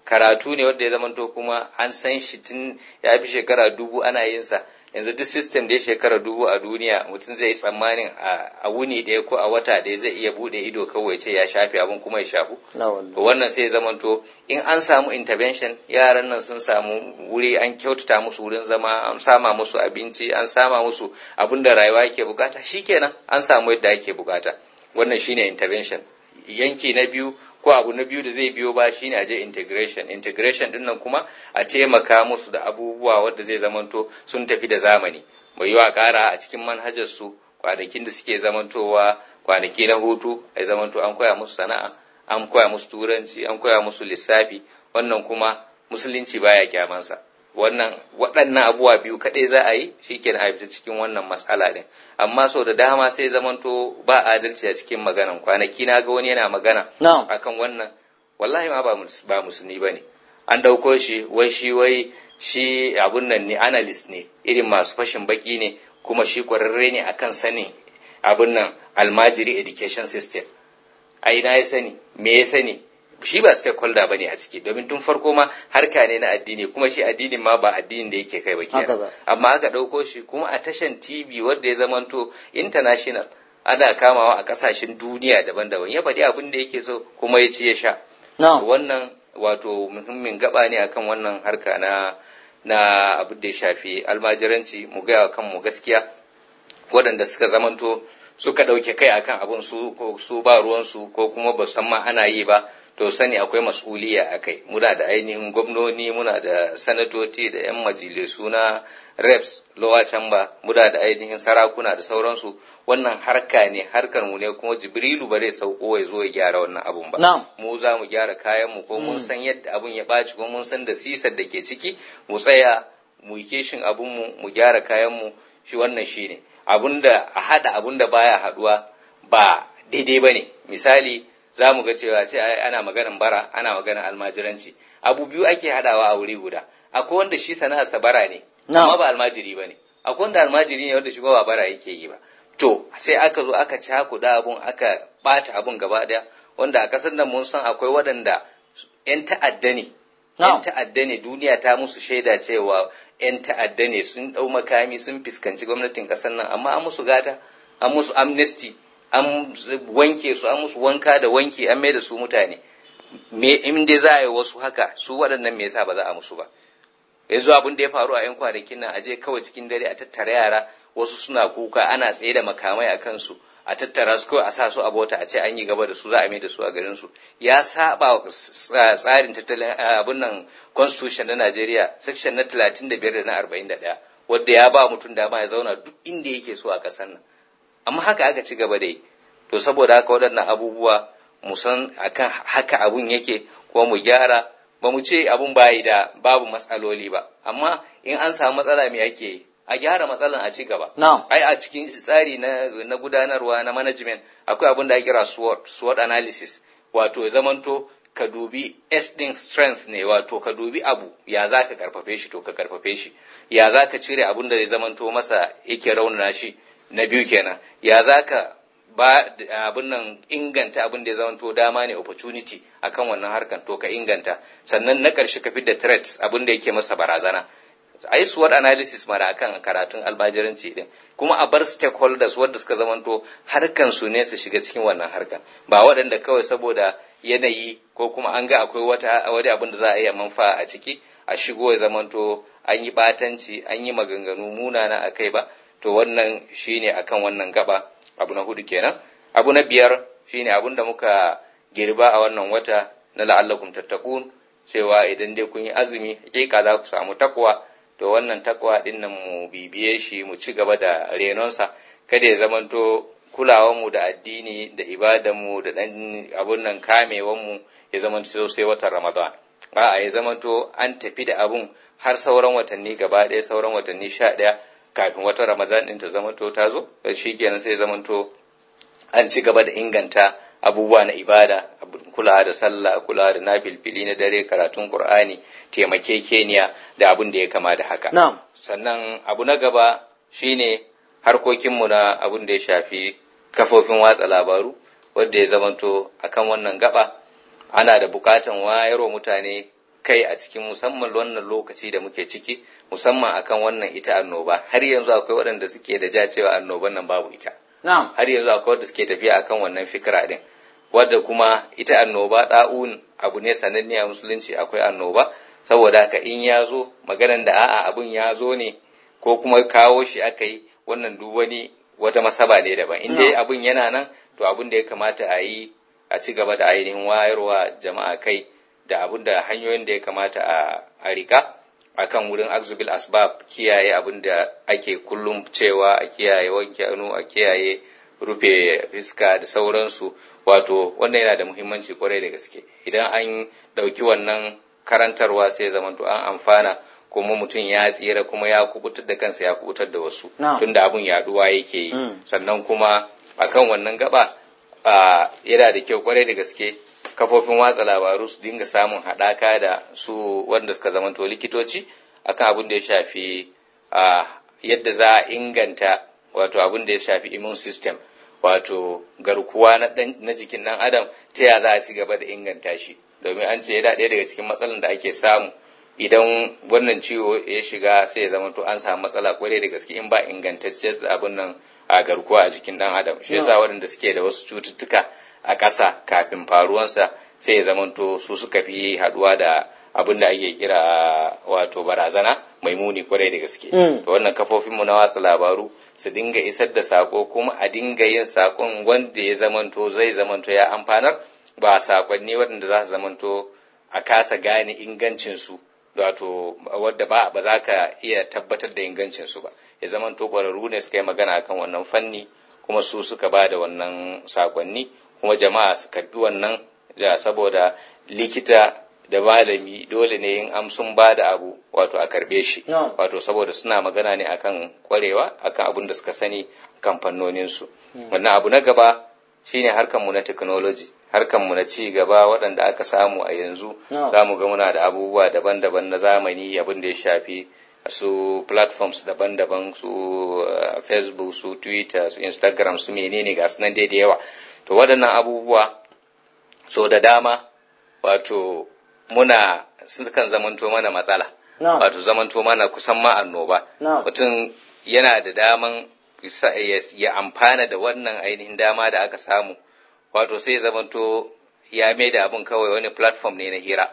karatu ne wanda ya zamanto kuma an san shi tun ya fi shekara dubu ana yin sa. Yanzu duk system da ya shekara dubu a duniya mutum zai yi tsammanin a wuni ɗaya ko a wata ɗaya zai iya buɗe ido kawai ce ya shafe abin kuma ya shafu. Wannan sai ya zamanto in an samu intervention yaran nan sun samu wuri an kyautata musu wurin zama, an sama musu abinci, an sama musu abin da rayuwa yake bukata, shikenan an samu yadda ake bukata. Wannan shine intervention. Yanki na biyu ko abu na biyu da zai biyo ba shine aje integration. Integration din nan kuma a taimaka musu da abubuwa wanda zai zamanto sun tafi da zamani. Mai yiwa ƙara a cikin manhajar su kwanakin da suke zamantowa kwanaki na hutu, ai zamanto an koya musu sana'a, an koya musu turanci, an koya musu lissafi. Wannan kuma musulunci baya kyamansa. Wannan waɗannan abubuwa biyu kaɗai za a yi shikenan a fita cikin wannan matsala ɗin. Amma sau da dama sai zamanto ba adalci a cikin maganan. Kwanaki na ga wani yana magana akan wannan, wallahi ma ba musulmi ba ne. An ɗauko shi wai shi wai shi abun nan ne, analyst ne, irin masu fashin baki ne, kuma shi ƙwararre ne akan sanin abun nan almajiri education system. A ina ya sani, me ya sani? Shi ba stakeholder bane a ciki, domin tun farko ma harka ne na addini, kuma shi addinin ma ba addinin da yake kai ba kenan. Amma aka dauko shi kuma a tashan T V wanda ya zamanto international, ana kamawa a kasashen duniya daban-daban, ya faɗi abin da yake so kuma ya ci ya sha. Wannan wato muhimmin gaba ne akan wannan harka na na abin da ya shafi almajiranci. Mu ga kanmu gaskiya, waɗanda suka zamanto suka ɗauke kai akan abin su ko su ba ruwansu ko kuma ba san ma ana yi ba, to sani akwai mas'uliya a kai. Muna da ainihin gwamnoni, muna da sanatoci da 'yan majalisu na reps, lower chamber, muna da ainihin sarakuna da sauransu. Wannan harka ne, harkar mu ne, kuma Jibrilu ba zai sauko ya zo ya gyara wannan abun ba. Mu za mu gyara kayan mu, ko mun san yadda abun ya ɓaci, ko mun san da sisar da ke ciki, mu tsaya mu yi kishin abun mu, mu gyara kayan mu. Shi wannan shine abunda a hada abunda baya haduwa ba daidai bane. Misali za mu ga cewa ce ana maganar bara, ana maganar almajiranci, abu biyu ake hadawa a wuri guda. Akwai wanda shi sana'arsa bara ne, amma ba almajiri bane. Akwai wanda almajiri ne wanda shi ba bara yake yi ba. To sai aka zo aka cakuɗa abun, aka bata abun gaba daya, wanda a kasar nan mun san akwai waɗanda 'yan ta'adda ne. 'Yan ta'adda ne, duniya ta musu shaida cewa 'yan ta'adda ne, sun ɗau makami, sun fuskanci gwamnatin ƙasar nan, amma an musu gata, an musu amnesty, an wanke su, an musu wanka da wanki, an mai da su mutane. Me in dai za a yi wasu haka, su waɗannan me yasa ba za a musu ba? Yanzu abin da ya faru a 'yan kwanakin nan, aje kawai cikin dare a tattara yara, wasu suna kuka, ana tsaye da makamai a kansu, a tattara su kawai a sa su a bota, a ce an yi gaba da su, za a mai da su a garin su. Ya saba tsarin tattalin abin nan constitution na Najeriya, section na talatin da biyar da na arba'in da ɗaya, wanda ya ba mutum dama ya zauna duk inda yake so a ƙasar nan. Amma haka aka ci gaba da yi. To saboda haka waɗannan abubuwa mu san akan haka abun yake, ko mu gyara. Ba mu ce abun bayi da babu matsaloli ba, amma in an samu matsala me ake yi? A gyara matsalan a ci gaba. Ai a cikin tsari na, na gudanarwa na management akwai abin da ake kira SWOT, SWOT analysis, wato ya zamanto ka dubi S din strength ne, wato ka dubi abu ya za ka karfafe shi, to ka karfafe shi. Ya za ka cire abin da ya zamanto masa yake raunana shi, na biyu kenan. Ya za ka ba abin nan inganta abin da ya zamanto dama ne, opportunity akan wannan harkan, to ka inganta. Sannan na ƙarshe ka fidda threats, abin da yake masa barazana. A yi SWOT analysis mara akan karatun almajiranci din, kuma a bar stakeholders wadda suka zamanto harkan su ne su shiga cikin wannan harkan, ba waɗanda kawai saboda yanayi ko kuma an ga akwai wata wani abin da za a iya manfa a ciki a shigo ya zamanto an yi batanci, an yi maganganu munana a kai ba. To wannan shine akan wannan gaba. Abu na hudu kenan. Abu na biyar shine abin da muka girba a wannan wata na la'allakum tattaqun, cewa idan dai kun yi azumi hakika za ku samu takwa. To wannan takwa din nan mu bibiye shi, mu ci gaba da renonsa, kada ya zamanto kulawanmu da addini da ibadanmu da dan abun nan kamewanmu ya zamanto sai watan Ramadan. A'a, ya zamanto an tafi da abun har sauran watanni gaba ɗaya, sauran watanni sha ɗaya kafin watan Ramadan din ta zamanto ta zo, shi kenan sai ya zamanto an ci gaba da inganta abubuwa na ibada, kula da sallah, kula da nafilfili na dare, karatun Qur'ani, taimakekeniya da abin da ya kama da haka. Na'am. Sannan abu na gaba shine harkokinmu na abin da ya shafi kafofin watsa labaru, wanda ya zamanto akan wannan gaba ana da bukatan wayarwa mutane kai a cikin musamman wannan lokaci da muke ciki, musamman akan wannan ita annoba. Har yanzu akwai waɗanda suke da ja cewa annoban nan babu ita. Na'am. Har yanzu akwai waɗanda suke tafiya akan wannan fikira din. Wadda kuma ita annoba ɗa'un abu ne sananne a musulunci, akwai annoba, saboda haka in ya zo maganan da a'a abun ya zo ne ko kuma kawo shi aka yi, wannan duk wani wata masaba ne daban. In dai abun yana nan, to abun da ya kamata a yi a ci gaba da ainihin wayarwa jama'a kai da abun da hanyoyin da ya kamata a, a rika akan wurin akzubil asbab, kiyaye abun da ake kullum cewa a kiyaye wanke hannu, a kiyaye rufe fiska da sauransu. Wato wannan yana da muhimmanci kwarai da gaske. Idan an ɗauki wannan karantarwa sai zamanto an amfana, kuma mutum ya tsira kuma ya kubutar da kansa ya kubutar da wasu, tunda abun yaduwa yake yi. Mm. Sannan kuma akan wannan gaba yana da kyau kwarai da gaske kafofin watsa labaru su dinga samun haɗaka da su wanda suka zamanto likitoci akan abin da ya shafi yadda za a inganta wato abin da ya shafi immune system, wato garkuwa na, na jikin ɗan adam, ta ya za a ci gaba da inganta shi. Domin an ce yana ɗaya daga cikin matsalan da ake samu idan wannan ciwo ya shiga, sai ya zama to an samu matsala kwarai da gaske in ba ingantaccen abin nan a garkuwa a jikin ɗan adam. Shi yasa waɗanda suke da wasu cututtuka a ƙasa kafin faruwansa sai ya zama to su suka fi haɗuwa da abin da ake kira wato barazana mai muni kwarai da gaske. Mm. To wannan kafofinmu na watsa labaru su dinga isar da sako, kuma a dinga yin sakon wanda ya zamanto zai zamanto ya amfanar, ba sakonni waɗanda za su zamanto a kasa gane ingancinsu, wato wadda ba ba za ka iya tabbatar da ingancinsu ba. Ya zamanto ƙwararru ne suka yi magana akan wannan fanni, kuma su suka ba da wannan sakonni, kuma jama'a su karɓi wannan, saboda likita da malami dole ne in amsun ba da abu wato a karbe shi. No. Wato saboda suna magana ne akan kwarewa akan abin da suka sani kan fannoninsu. Mm. Wannan abu na gaba shine harkanmu na technology, harkanmu na ci gaba waɗanda aka samu a yanzu. No. Za mu ga muna da abubuwa daban-daban na zamani, abin da ya shafi su platforms daban-daban, su uh, Facebook, su Twitter, su Instagram, su menene ga su nan dai da yawa. To waɗannan abubuwa so da dama wato muna sukan zamanto mana matsala. No. Wato zamanto mana kusan ma annoba. No. Mutum yana da daman ya amfana da wannan ainihin dama da aka samu, wato sai zamanto ya mai da abin kawai wani platform ne na hira.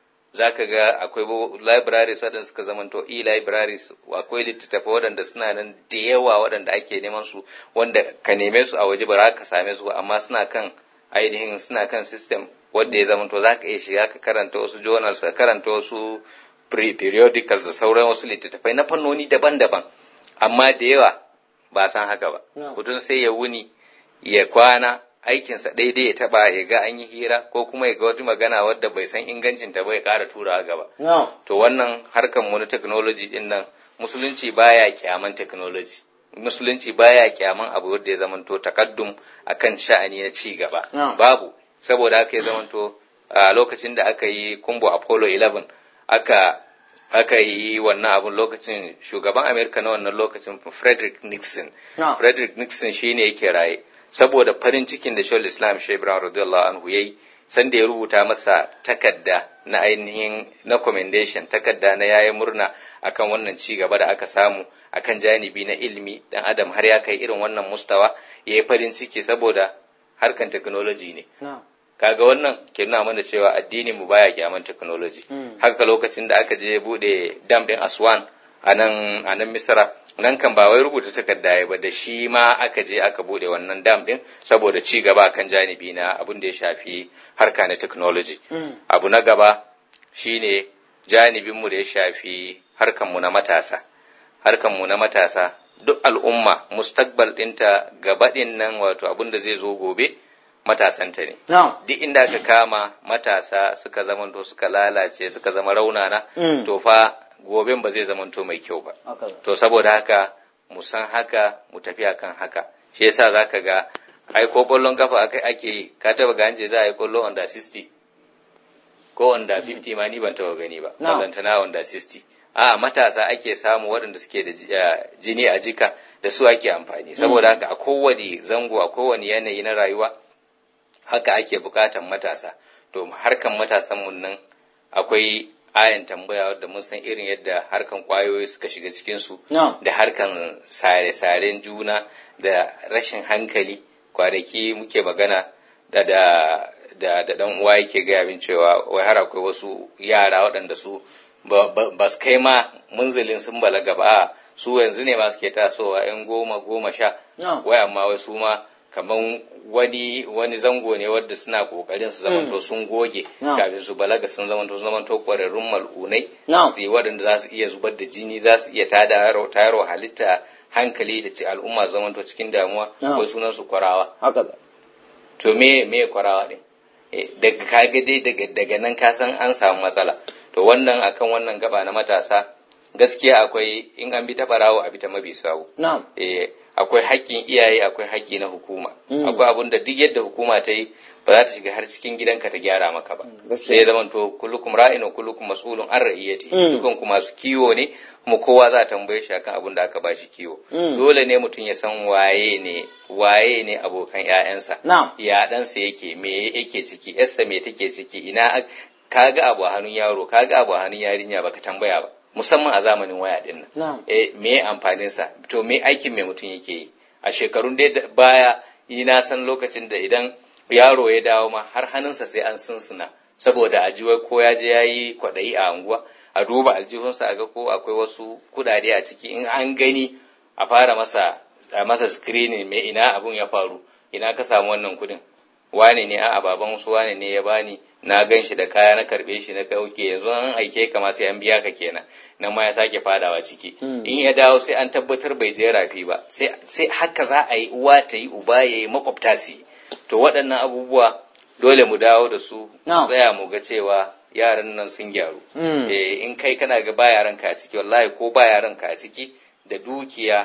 Za ka ga akwai libraries waɗanda suka zamanto e-libraries, akwai littattafa waɗanda suna nan da yawa waɗanda ake neman su, wanda ka neme su a waje ba za ka same su ba, amma suna kan ainihin suna kan system wanda ya zama to za ka iya shiga ka karanta wasu journals, ka karanta wasu periodicals da sauran wasu littattafai na fannoni daban-daban, amma da yawa ba san haka ba. Mutum sai ya wuni ya kwana aikinsa daidai ya taba ya ga an yi hira ko kuma ya ga wata magana wadda bai san ingancin ta bai ƙara turawa gaba. To wannan harkar mu na technology din nan, musulunci baya kyaman technology. Musulunci baya kyaman abu wanda ya zamanto takaddum akan sha'ani na ci gaba. Babu. Saboda haka ya zamanto a lokacin da aka yi kumbo Apollo eleven aka aka yi wannan abun, lokacin shugaban Amerika na wannan lokacin Frederick Nixon. No. Frederick Nixon shine yake raye, saboda farin cikin da Shaykhul Islam Sheikh Ibrahim radiyallahu anhu yayi, sanda ya rubuta masa takarda na ainihin na commendation, takarda na yayi murna akan wannan ci gaba da aka samu akan janibi na ilimi, dan adam har ya kai irin wannan mustawa, yayi farin ciki saboda harkan technology ne. No. Kaga wannan ke nuna mana cewa addinin mu baya kyaman technology. Mm. Haka lokacin da aka je bude dam din Aswan a nan a nan Misra, nan kan ba wai rubuta takarda ba, da shi ma aka je aka bude wannan dam din saboda ci gaba kan janibi na abin da ya shafi harka na technology. Mm. Abu na gaba shine janibin mu da ya shafi harkan mu na matasa. Harkan mu na matasa, duk al'umma mustaqbal dinta gaba din nan, wato abin da zai zo gobe matasanta ne. No. Duk inda aka kama matasa suka zamanto suka lalace suka zama raunana, mm. to fa goben ba zai zamanto mai kyau ba. Okay. To saboda haka mu san haka, mu tafi akan haka. Shi yasa zaka ga ai ko kollon kafa ake ake ka taba ga anje za a yi kollo under sixty ko under fifty, ma ni ban taba gani ba. No. Ballantana under sixty. A matasa ake samu waɗanda suke da jini a jika, da su ake amfani. Saboda haka a kowane zango, a kowane yanayi na rayuwa, haka ake bukatan matasa. To harkan matasan mun nan akwai ayan tambaya wadda mun san irin yadda harkan kwayoyi suka shiga cikinsu No. da harkan sare-saren juna da rashin hankali. Kwanaki muke magana da da da da dan uwa yake gaya min cewa wai har akwai wasu yara waɗanda su ba su kai ma munzalin sun balaga ba, su yanzu ne ma suke tasowa yan goma goma sha No. wai amma wai su ma kaman wani wani zango ne wadda suna kokarin su zamanto sun goge No. kafin su balaga sun zamanto sun zamanto kwararrun mal'unai No. su yi waɗanda za su iya zubar da jini, za su iya tada tayarwa halitta hankali da ce al'umma zamanto cikin damuwa. No. Ko sunan su kwarawa. haka da To me me kwarawa ne? Eh, daga kaga dai daga daga nan ka san an samu matsala. To wannan akan wannan gaba na matasa gaskiya akwai in an bi ta barawo a bi ta mabi sawu. na'am Eh, akwai haƙƙin iyaye, akwai haƙƙi na hukuma. Mm. Akwai abun da duk yadda hukuma ta yi ba za ta shiga har cikin gidanka ta gyara maka ba. gaskiya. Sai ya zama to kullukum ra'in wa kullukum mas'ulun an ra'iyati. Mm. Dukan ku masu kiwo ne kuma kowa za ta tambaye shi akan abun da aka bashi kiwo. Mm. Dole ne mutum ya san waye ne waye ne abokan ƴaƴansa. Na'am. Ya ɗansa yake, me yake ciki, yarsa me take ciki, ina kaga abu a hannun yaro, kaga abu a hannun yarinya baka tambaya ba. Musamman a zamanin waya din nan. Na'am. Eh, me amfanin sa? To me aikin me mutum yake yi? A shekarun da baya yi na san lokacin da idan yaro ya dawo ma har hannunsa sai an sunsuna saboda ajiwai ko ya je yayi kwadayi a anguwa a duba aljihunsa a ga ko akwai wasu kudade a ciki, in an gani a fara masa a masa screening me ina abun ya faru, ina ka samu wannan kudin, wane ne a baban wasu wane ne ya bani, na gan shi da kaya na karbe shi na kauke, yanzu an aike ka ma sai an biya ka kenan, nan ma ya sake fadawa ciki. In ya dawo sai an tabbatar bai je rafi ba, sai sai haka za a yi, uwa ta yi, uba ya yi, makwabta su yi. To waɗannan abubuwa dole mu dawo da su, No. tsaya mu ga cewa yaran nan sun gyaru. Mm. Eh, in kai kana ga ba yaran ka a ciki, wallahi ko ba yaran ka a ciki da dukiya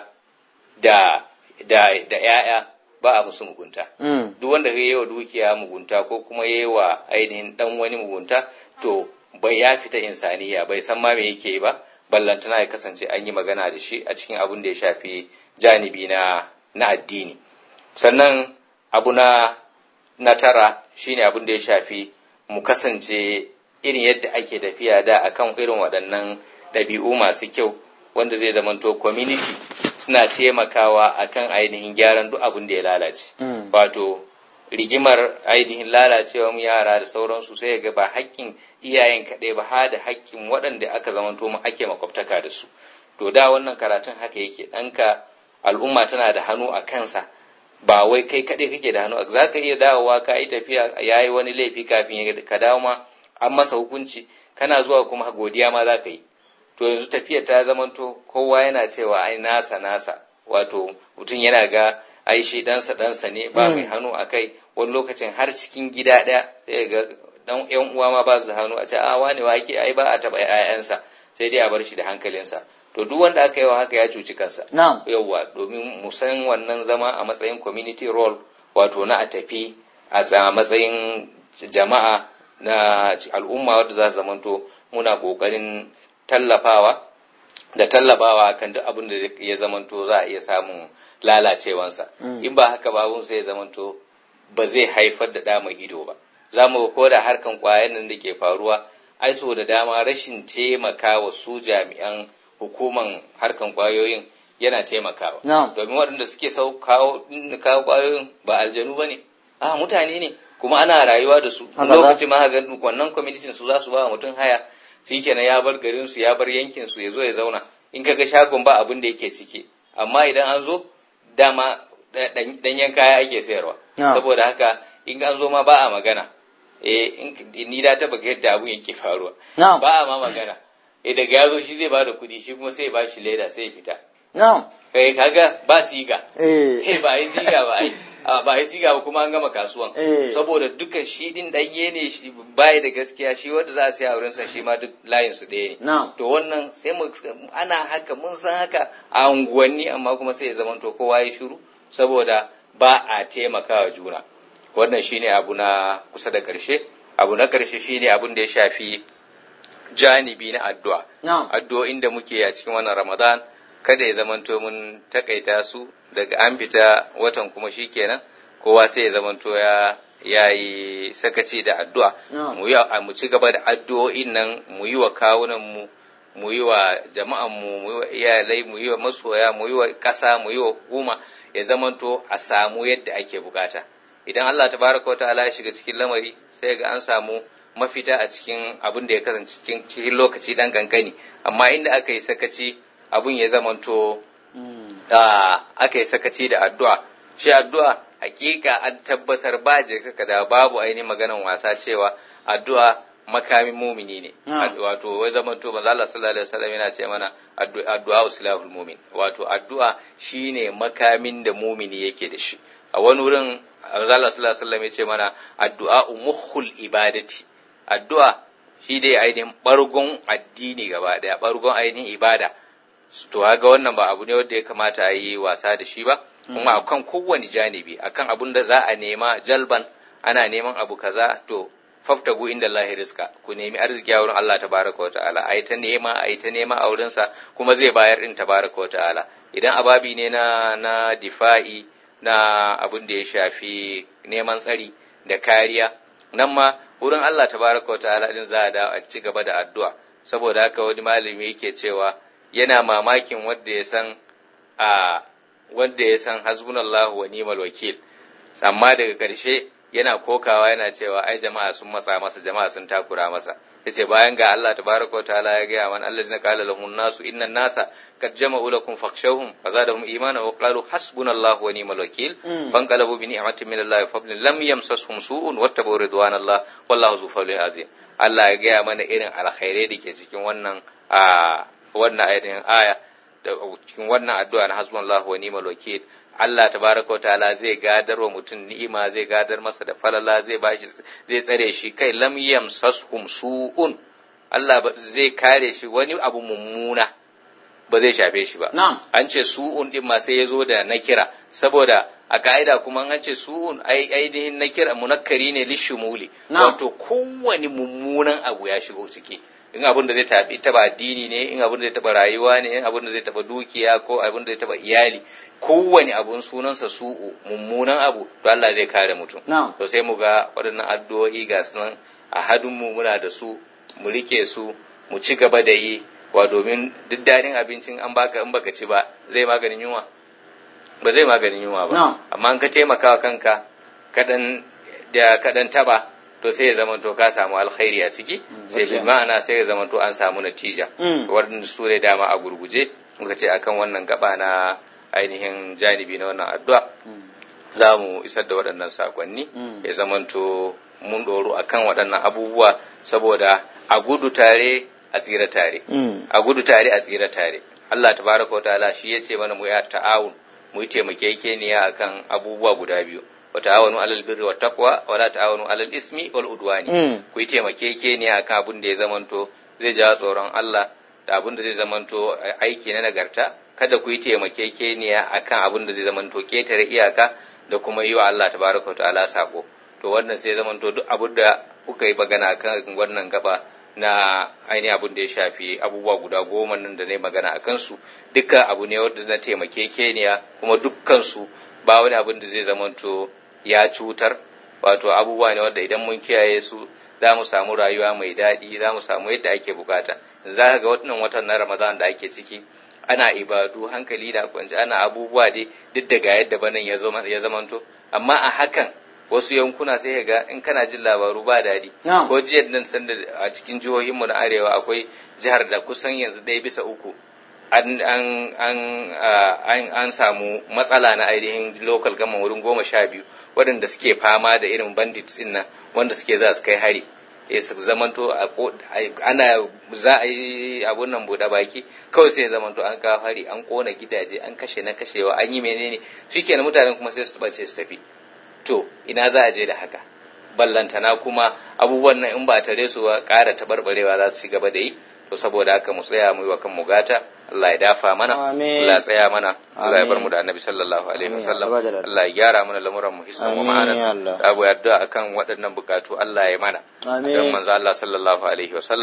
da da da ƴaƴa ba a musu mugunta. Mm. Duk wanda ya yi wa dukiya mugunta ko kuma ya yi wa ainihin dan wani mugunta, to bai ya fita insaniya, bai san ma me yake yi ba, ballantana ya kasance an yi magana da shi a cikin abin da ya shafi janibi na na addini. Sannan abu na na tara shine abin da ya shafi mu kasance irin yadda ake tafiya da akan irin waɗannan ɗabi'u masu kyau, wanda zai zamanto community suna taimakawa akan ainihin gyaran duk abin da ya lalace. Mm. Wato rigimar ainihin lalacewa mu yara da sauransu sai ga ba haƙƙin iyayen kaɗai ba, ha da haƙƙin waɗanda aka zamanto mu ake makwabtaka da su. To da wannan karatun haka yake, ɗanka al'umma tana da hannu a kansa, ba wai kai kaɗai kake da hannu. Za ka iya dawowa ka yi tafiya, ya yi wani laifi kafin ka dawo ma an masa hukunci, kana zuwa kuma godiya ma za ka yi. To yanzu tafiyar ta zamanto kowa yana cewa ai nasa nasa, wato mutum yana ga ai shi ɗansa ɗansa ne, ba mai hannu a kai. Wani lokacin har cikin gida ɗaya sai ga dan ƴan uwa ma ba su da hannu, a ce a wani wa ake ai ba a taɓa ƴaƴansa, sai dai a bar shi da hankalinsa. To duk wanda aka yi wa haka ya cuci kansa. Na'am. Yawwa, domin mu san wannan zama a matsayin community role, wato na a tafi a matsayin jama'a na al'umma wadda za su zamanto muna ƙoƙarin tallafawa da tallabawa kan duk abin da ya zamanto za a iya samun lalacewansa. In ba haka ba abun sai ya zamanto ba zai haifar da ɗa mai ido ba. Za mu ko da harkan ƙwayan nan da ke faruwa, ai so da dama rashin taimakawa su jami'an hukuman harkan ƙwayoyin yana taimakawa. Na'am. Domin waɗanda suke sau kawo kawo ƙwayoyin ba aljanu ba ne, a mutane ne, kuma ana rayuwa da su. Haka za- Lokacin ma ga wannan kwamitin su za su ba wa mutum haya, shi kenan ya bar garin su, ya bar yankin su, ya zo ya zauna. In kaga shagon ba abin da yake ciki, amma idan an zo dama ɗanyen kaya ake sayarwa. Na'am. Saboda haka in an zo ma ba a magana. Eh, in ni da taba ga yadda abun yake faruwa. Na'am. Ba a ma magana. Eh, daga ya zo shi zai ba da kuɗi, shi kuma sai ya ba shi leda sai ya fita. Na'am. Kai kaga ba siga. Eh. Eh, ba yi siga ba ai. A, ba yi siga ba kuma an gama kasuwan. Eh. Saboda duka shi din ɗanye ne, shi bai da gaskiya, shi wanda za a siya a wurinsa shi ma duk layin su ɗaya ne. Na'am. To wannan sai mu ana haka, mun san haka a unguwanni, amma kuma sai ya zamanto kowa ya shiru saboda ba a taimakawa juna. Wannan shine abu na kusa da ƙarshe. Abu na ƙarshe shine abun da ya shafi janibi na addu'a. Na'am. Addu'o'in da muke a cikin wannan Ramadan, kada ya zamanto mun takaita su daga an fita watan kuma shikenan kowa sai ya zamanto ya yayi sakaci da addu'a mu yi mu ci gaba da addu'o'in nan mu yi wa kawunan mu mu yi wa jama'an mu mu yi wa iyalai mu yi wa masoya mu yi wa ƙasa mu yi wa hukuma ya zamanto a samu yadda ake bukata. Idan Allah tabaraka wataala ya shiga cikin lamari sai ga an samu mafita a cikin abin da ya kasance cikin cikin lokaci dan kankani, amma inda aka yi sakaci abin ya zamanto da aka yi sakaci da addu'a. Shi addu'a hakika an tabbatar ba je kaka da babu ainihin maganan wasa cewa addu'a makamin mumini ne. Wato wai zamanto manzo Allah sallallahu alaihi wasallam yana ce mana addu'a uslahul mumin, wato addu'a shine makamin da mumini yake da shi. A wani wurin manzo Allah sallallahu alaihi wasallam ya ce mana addu'a mukhul ibadati, addu'a shi dai ainihin bargon addini gaba daya, bargon ainihin ibada. To ga wannan ba abu ne wanda ya kamata a yi wasa da shi ba, kuma akan kowane janibi, akan abun da za a nema jalban, ana neman abu kaza, to faftagu inda Allah rizqa, ku nemi arziki a wurin Allah tabaraka wa ta'ala, ai ta nema ai ta nema a wurin sa, kuma zai bayar din tabaraka wa ta'ala. Idan ababi ne na na difa'i, na abun da ya shafi neman tsari da kariya, nan ma wurin Allah tabaraka wa ta'ala din za a da a ci gaba da addu'a. Saboda haka wani malami yake cewa yana mamakin wanda ya san a wanda ya san hasbunallahu wa ni'mal wakil, amma daga ƙarshe yana kokawa yana cewa ai jama'a sun matsa masa, jama'a sun takura masa. Yace bayan ga Allah tabaraka wa ta'ala ya ga man allazina qala lahum nasu innan nasa qad jama'u lakum fakhshawhum fazadahum imana wa qalu hasbunallahu wa ni'mal wakil fanqalabu bi ni'matin minallahi wa fadlin lam yamsashum su'un wattabu ridwanallah wallahu zu fadlin azim. Allah ya ga mana irin alkhairai dake cikin wannan a wannan ayatin aya da cikin wannan addu'a na hasbunallahu wa ni'mal wakil. Allah tabaraka wa ta'ala zai gadar wa mutum ni'ima, zai gadar masa da falala, zai bashi, zai tsare shi, kai lam yamsashum su'un, Allah zai kare shi wani abu mummuna ba zai shafe shi ba. An ce su'un din ma sai ya zo da nakira, saboda a ka'ida kuma an ce su'un ai ainihin nakira munakkari ne lishumuli, wato kowane mummunan abu ya shigo ciki. In abin da zai tabi taba addini ne, in abin da zai taba rayuwa ne, in abin da zai taba dukiya ko abin da zai taba iyali, kowane abun sunansa su'u, mummunan abu, to Allah zai kare mutum. To sai mu ga waɗannan addu'o'i ga sunan a hadunmu muna da su, mu rike su, mu ci gaba da yi, wa domin duk daɗin abincin an baka in baka ci ba zai maganin yunwa, ba zai maganin yunwa ba. Amma in ka taimaka wa kanka kaɗan da kaɗan taba, to sai ya zamanto ka samu alkhairi a ciki, sai bi ma'ana sai ya zamanto an samu natija. Waɗanda su ne dama a gurguje muka ce akan wannan gaba na ainihin janibi na wannan addu'a za mu isar da waɗannan sakonni, ya zamanto mun ɗoro akan waɗannan abubuwa, saboda a gudu tare a tsira tare, a gudu tare a tsira tare. Allah tabaraka wa ta'ala shi ya ce mana mu yi ta'awun, mu yi taimakekeniya akan abubuwa guda biyu. wa ta'awanu alal birri wat taqwa wa la ta'awanu alal ismi wal udwani. Ku yi taimakekeniya akan abin da ya zamanto zai jawo tsoron Allah da abin da zai zamanto aiki na nagarta, kada ku yi taimakekeniya akan abin da zai zamanto ketare iyaka da kuma yi wa Allah tabaraka wa ta'ala sako. To wannan sai zamanto duk abin da kuka yi magana akan wannan gaba na ainihin abin da ya shafi abubuwa guda goma nan da ne magana a kansu, dukkan abu ne wanda na taimakekeniya, kuma dukkansu ba wani abin da zai zamanto ya cutar, wato abubuwa ne wanda idan mun kiyaye su za mu samu rayuwa mai daɗi, za mu samu yadda ake bukata. Za ka ga wannan watan na Ramadan da ake ciki, ana ibadu hankali da kwanci, ana abubuwa dai duk daga yadda banan ya zamanto, amma a hakan wasu yankuna sai ga in kana jin labaru ba daɗi. Ko jiya nan sanda a cikin jihohinmu na arewa akwai jihar da kusan yanzu ɗaya bisa uku an an an an samu matsala na ainihin local government wurin goma sha biyu waɗanda suke fama da irin bandits ɗin nan wanda suke za su kai hari. Ya zamanto ana za a yi abun nan buɗe baki kawai sai zamanto an kawo hari, an kona gidaje, an kashe na kashewa, an yi menene, shikenan mutanen kuma sai su bace su tafi. To ina za a je da haka? Ballantana kuma abubuwan nan in ba tare su ba ƙara tabarbarewa za su ci gaba da yi. To saboda haka mu tsaya mu yi wa kanmu gata, Allah ya dafa mana, Allah ya tsaya mana, Allah ya bar mu da Annabi sallallahu alaihi wasallam, Allah ya gyara mana lamuran mu hissan wa ma'ana. Abu addu'a akan waɗannan bukatu Allah ya mana. Dan manzo Allah sallallahu alaihi wasallam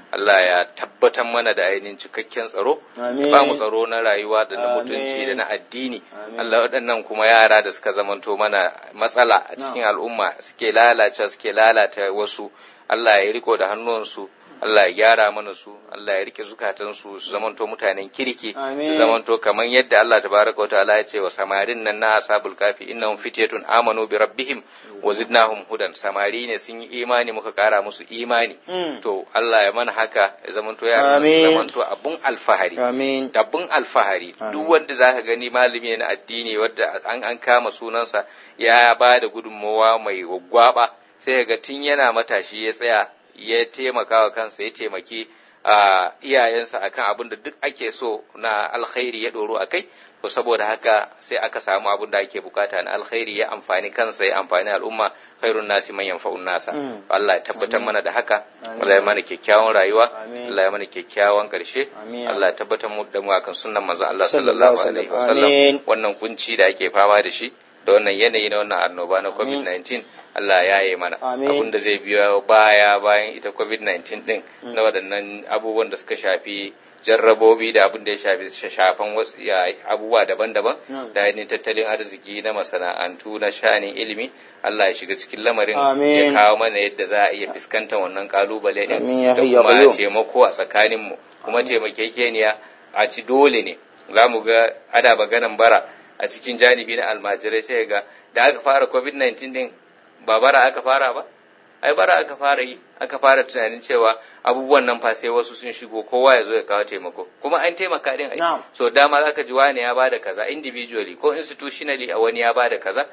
Allah ya tabbatar mana da ainihin cikakken tsaro, ba mu tsaro na rayuwa da na mutunci da na addini. Allah waɗannan kuma yara da suka zamanto mana matsala a cikin al'umma suke lalace suke lalata wasu, Allah ya riko da hannuwansu, Allah ya gyara mana su, Allah ya rike zukatansu su zamanto mutanen kirki, su zamanto kamar yadda Allah tabaraka wa ta'ala ya ce wa samarin nan na ashabul kafi innahum fityatun amanu bi rabbihim wa zidnahum hudan. Samari ne sun yi imani muka kara musu imani. Mm. To Allah ya mana haka ya zamanto ya zamanto abun alfahari. Amin. Abun alfahari. Duk wanda zaka gani malami na addini wanda an an kama sunansa ya ba da gudunmawa mai gwaggwaba, sai ga tun yana matashi ya tsaya ya taimaka wa kansa, ya taimaki a iyayensa akan abin da duk ake so na alkhairi ya doro akai. To saboda haka sai aka samu abin da ake bukata na alkhairi ya amfani kansa ya amfani al'umma, khairun nasi man yanfa'un nasa. Mm. Allah ya tabbatar mana da haka. Allah ya mana kyakkyawan rayuwa, Allah ya mana kyakkyawan karshe, Allah ya tabbatar mu da mu akan sunnan manzon Allah sallallahu alaihi wasallam. Wannan kunci da ake fama da shi da wannan yanayi na wannan annoba na covid nineteen, Allah ya yi mana abin da zai biyo baya bayan ita covid nineteen din, na waɗannan abubuwan da suka shafi jarrabobi da abin da ya shafi shafan wasu abubuwa daban-daban da ainihin tattalin arziki na masana'antu na shanin ilimi. Allah ya shiga cikin lamarin ya kawo mana yadda za a iya fuskantar wannan kalubale din da kuma taimako a tsakaninmu, kuma taimakekeniya a ci dole ne. Za mu ga ada maganan bara a cikin janibi na almajirai, sai ga da aka fara covid nineteen din ba bara aka fara ba, ai bara aka fara yi, aka fara tunanin cewa abubuwan nan fa sai wasu sun shigo kowa ya zo ya kawo taimako, kuma an taimaka din ai. So dama zaka ji wani ya bada kaza individually ko institutionally, a wani ya bada kaza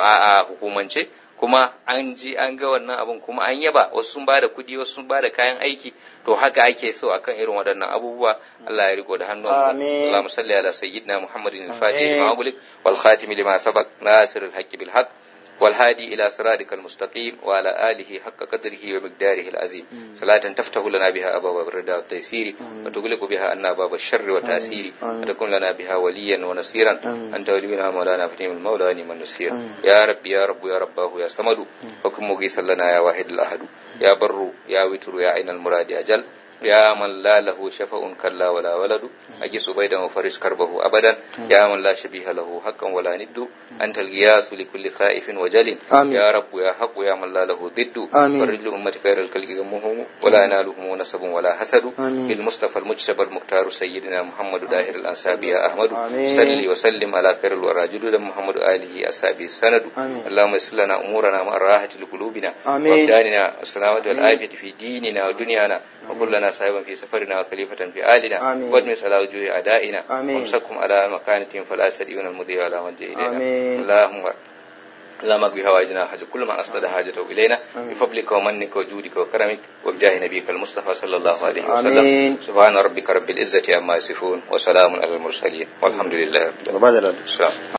a hukumance, kuma an ji an ga wannan abun kuma an yaba, wasu sun bada kudi, wasu sun bada kayan aiki. To haka ake so akan irin waɗannan abubuwa. Allah ya riko da hannun mu. Allahumma salli ala sayyidina Muhammadin al-Fatih lima ughliq wal khatim lima sabaq nasir al-haqqi bil haqq والهادي إلى صراطك المستقيم وعلى آله حق قدره ومقداره العظيم. صلاة تفتح لنا بها أبواب الرضا والتيسير وتغلق بها عنا باب الشر والتأثير وتكون لنا بها وليا ونصيرا. أنت ولينا مولانا فنعم المولى ونعم النصير. يا رب يا رب يا رباه يا صمد وكن مغيثا لنا يا واحد الأحد يا بر يا وتر يا عين المراد أجل يا من لا له شفاء كلا ولا ولد أجس بيدا وفرج كربه أبدا يا من لا شبيه له حقا ولا ند أنت الغياث لكل خائف وجل يا رب يا حق يا من لا له ضد فرج لأمة خير الخلق غمهم ولا ينالهم نسب ولا حسد بالمصطفى المجتبى المختار سيدنا محمد داهر الأنساب يا أحمد صلي وسلم على خير الورى جدد محمد آله أصحابه السند. اللهم يسر لنا أمورنا مع الراحة لقلوبنا وأبداننا والسلامة والعافية في ديننا ودنيانا، وكل لنا صاحبا في سفرنا وخليفة في آلنا وادمس على وجوه أعدائنا وامسكهم على مكانتهم فلا يستطيعون المضي على من جاء إلينا. اللهم اللهم اقض حوائجنا حاجة كل من أسند حاجته إلينا بفضلك ومنك وجودك وكرمك وبجاه نبيك المصطفى صلى الله عليه وسلم. سبحان ربك رب العزة عما يصفون وسلام على المرسلين والحمد لله رب العالمين.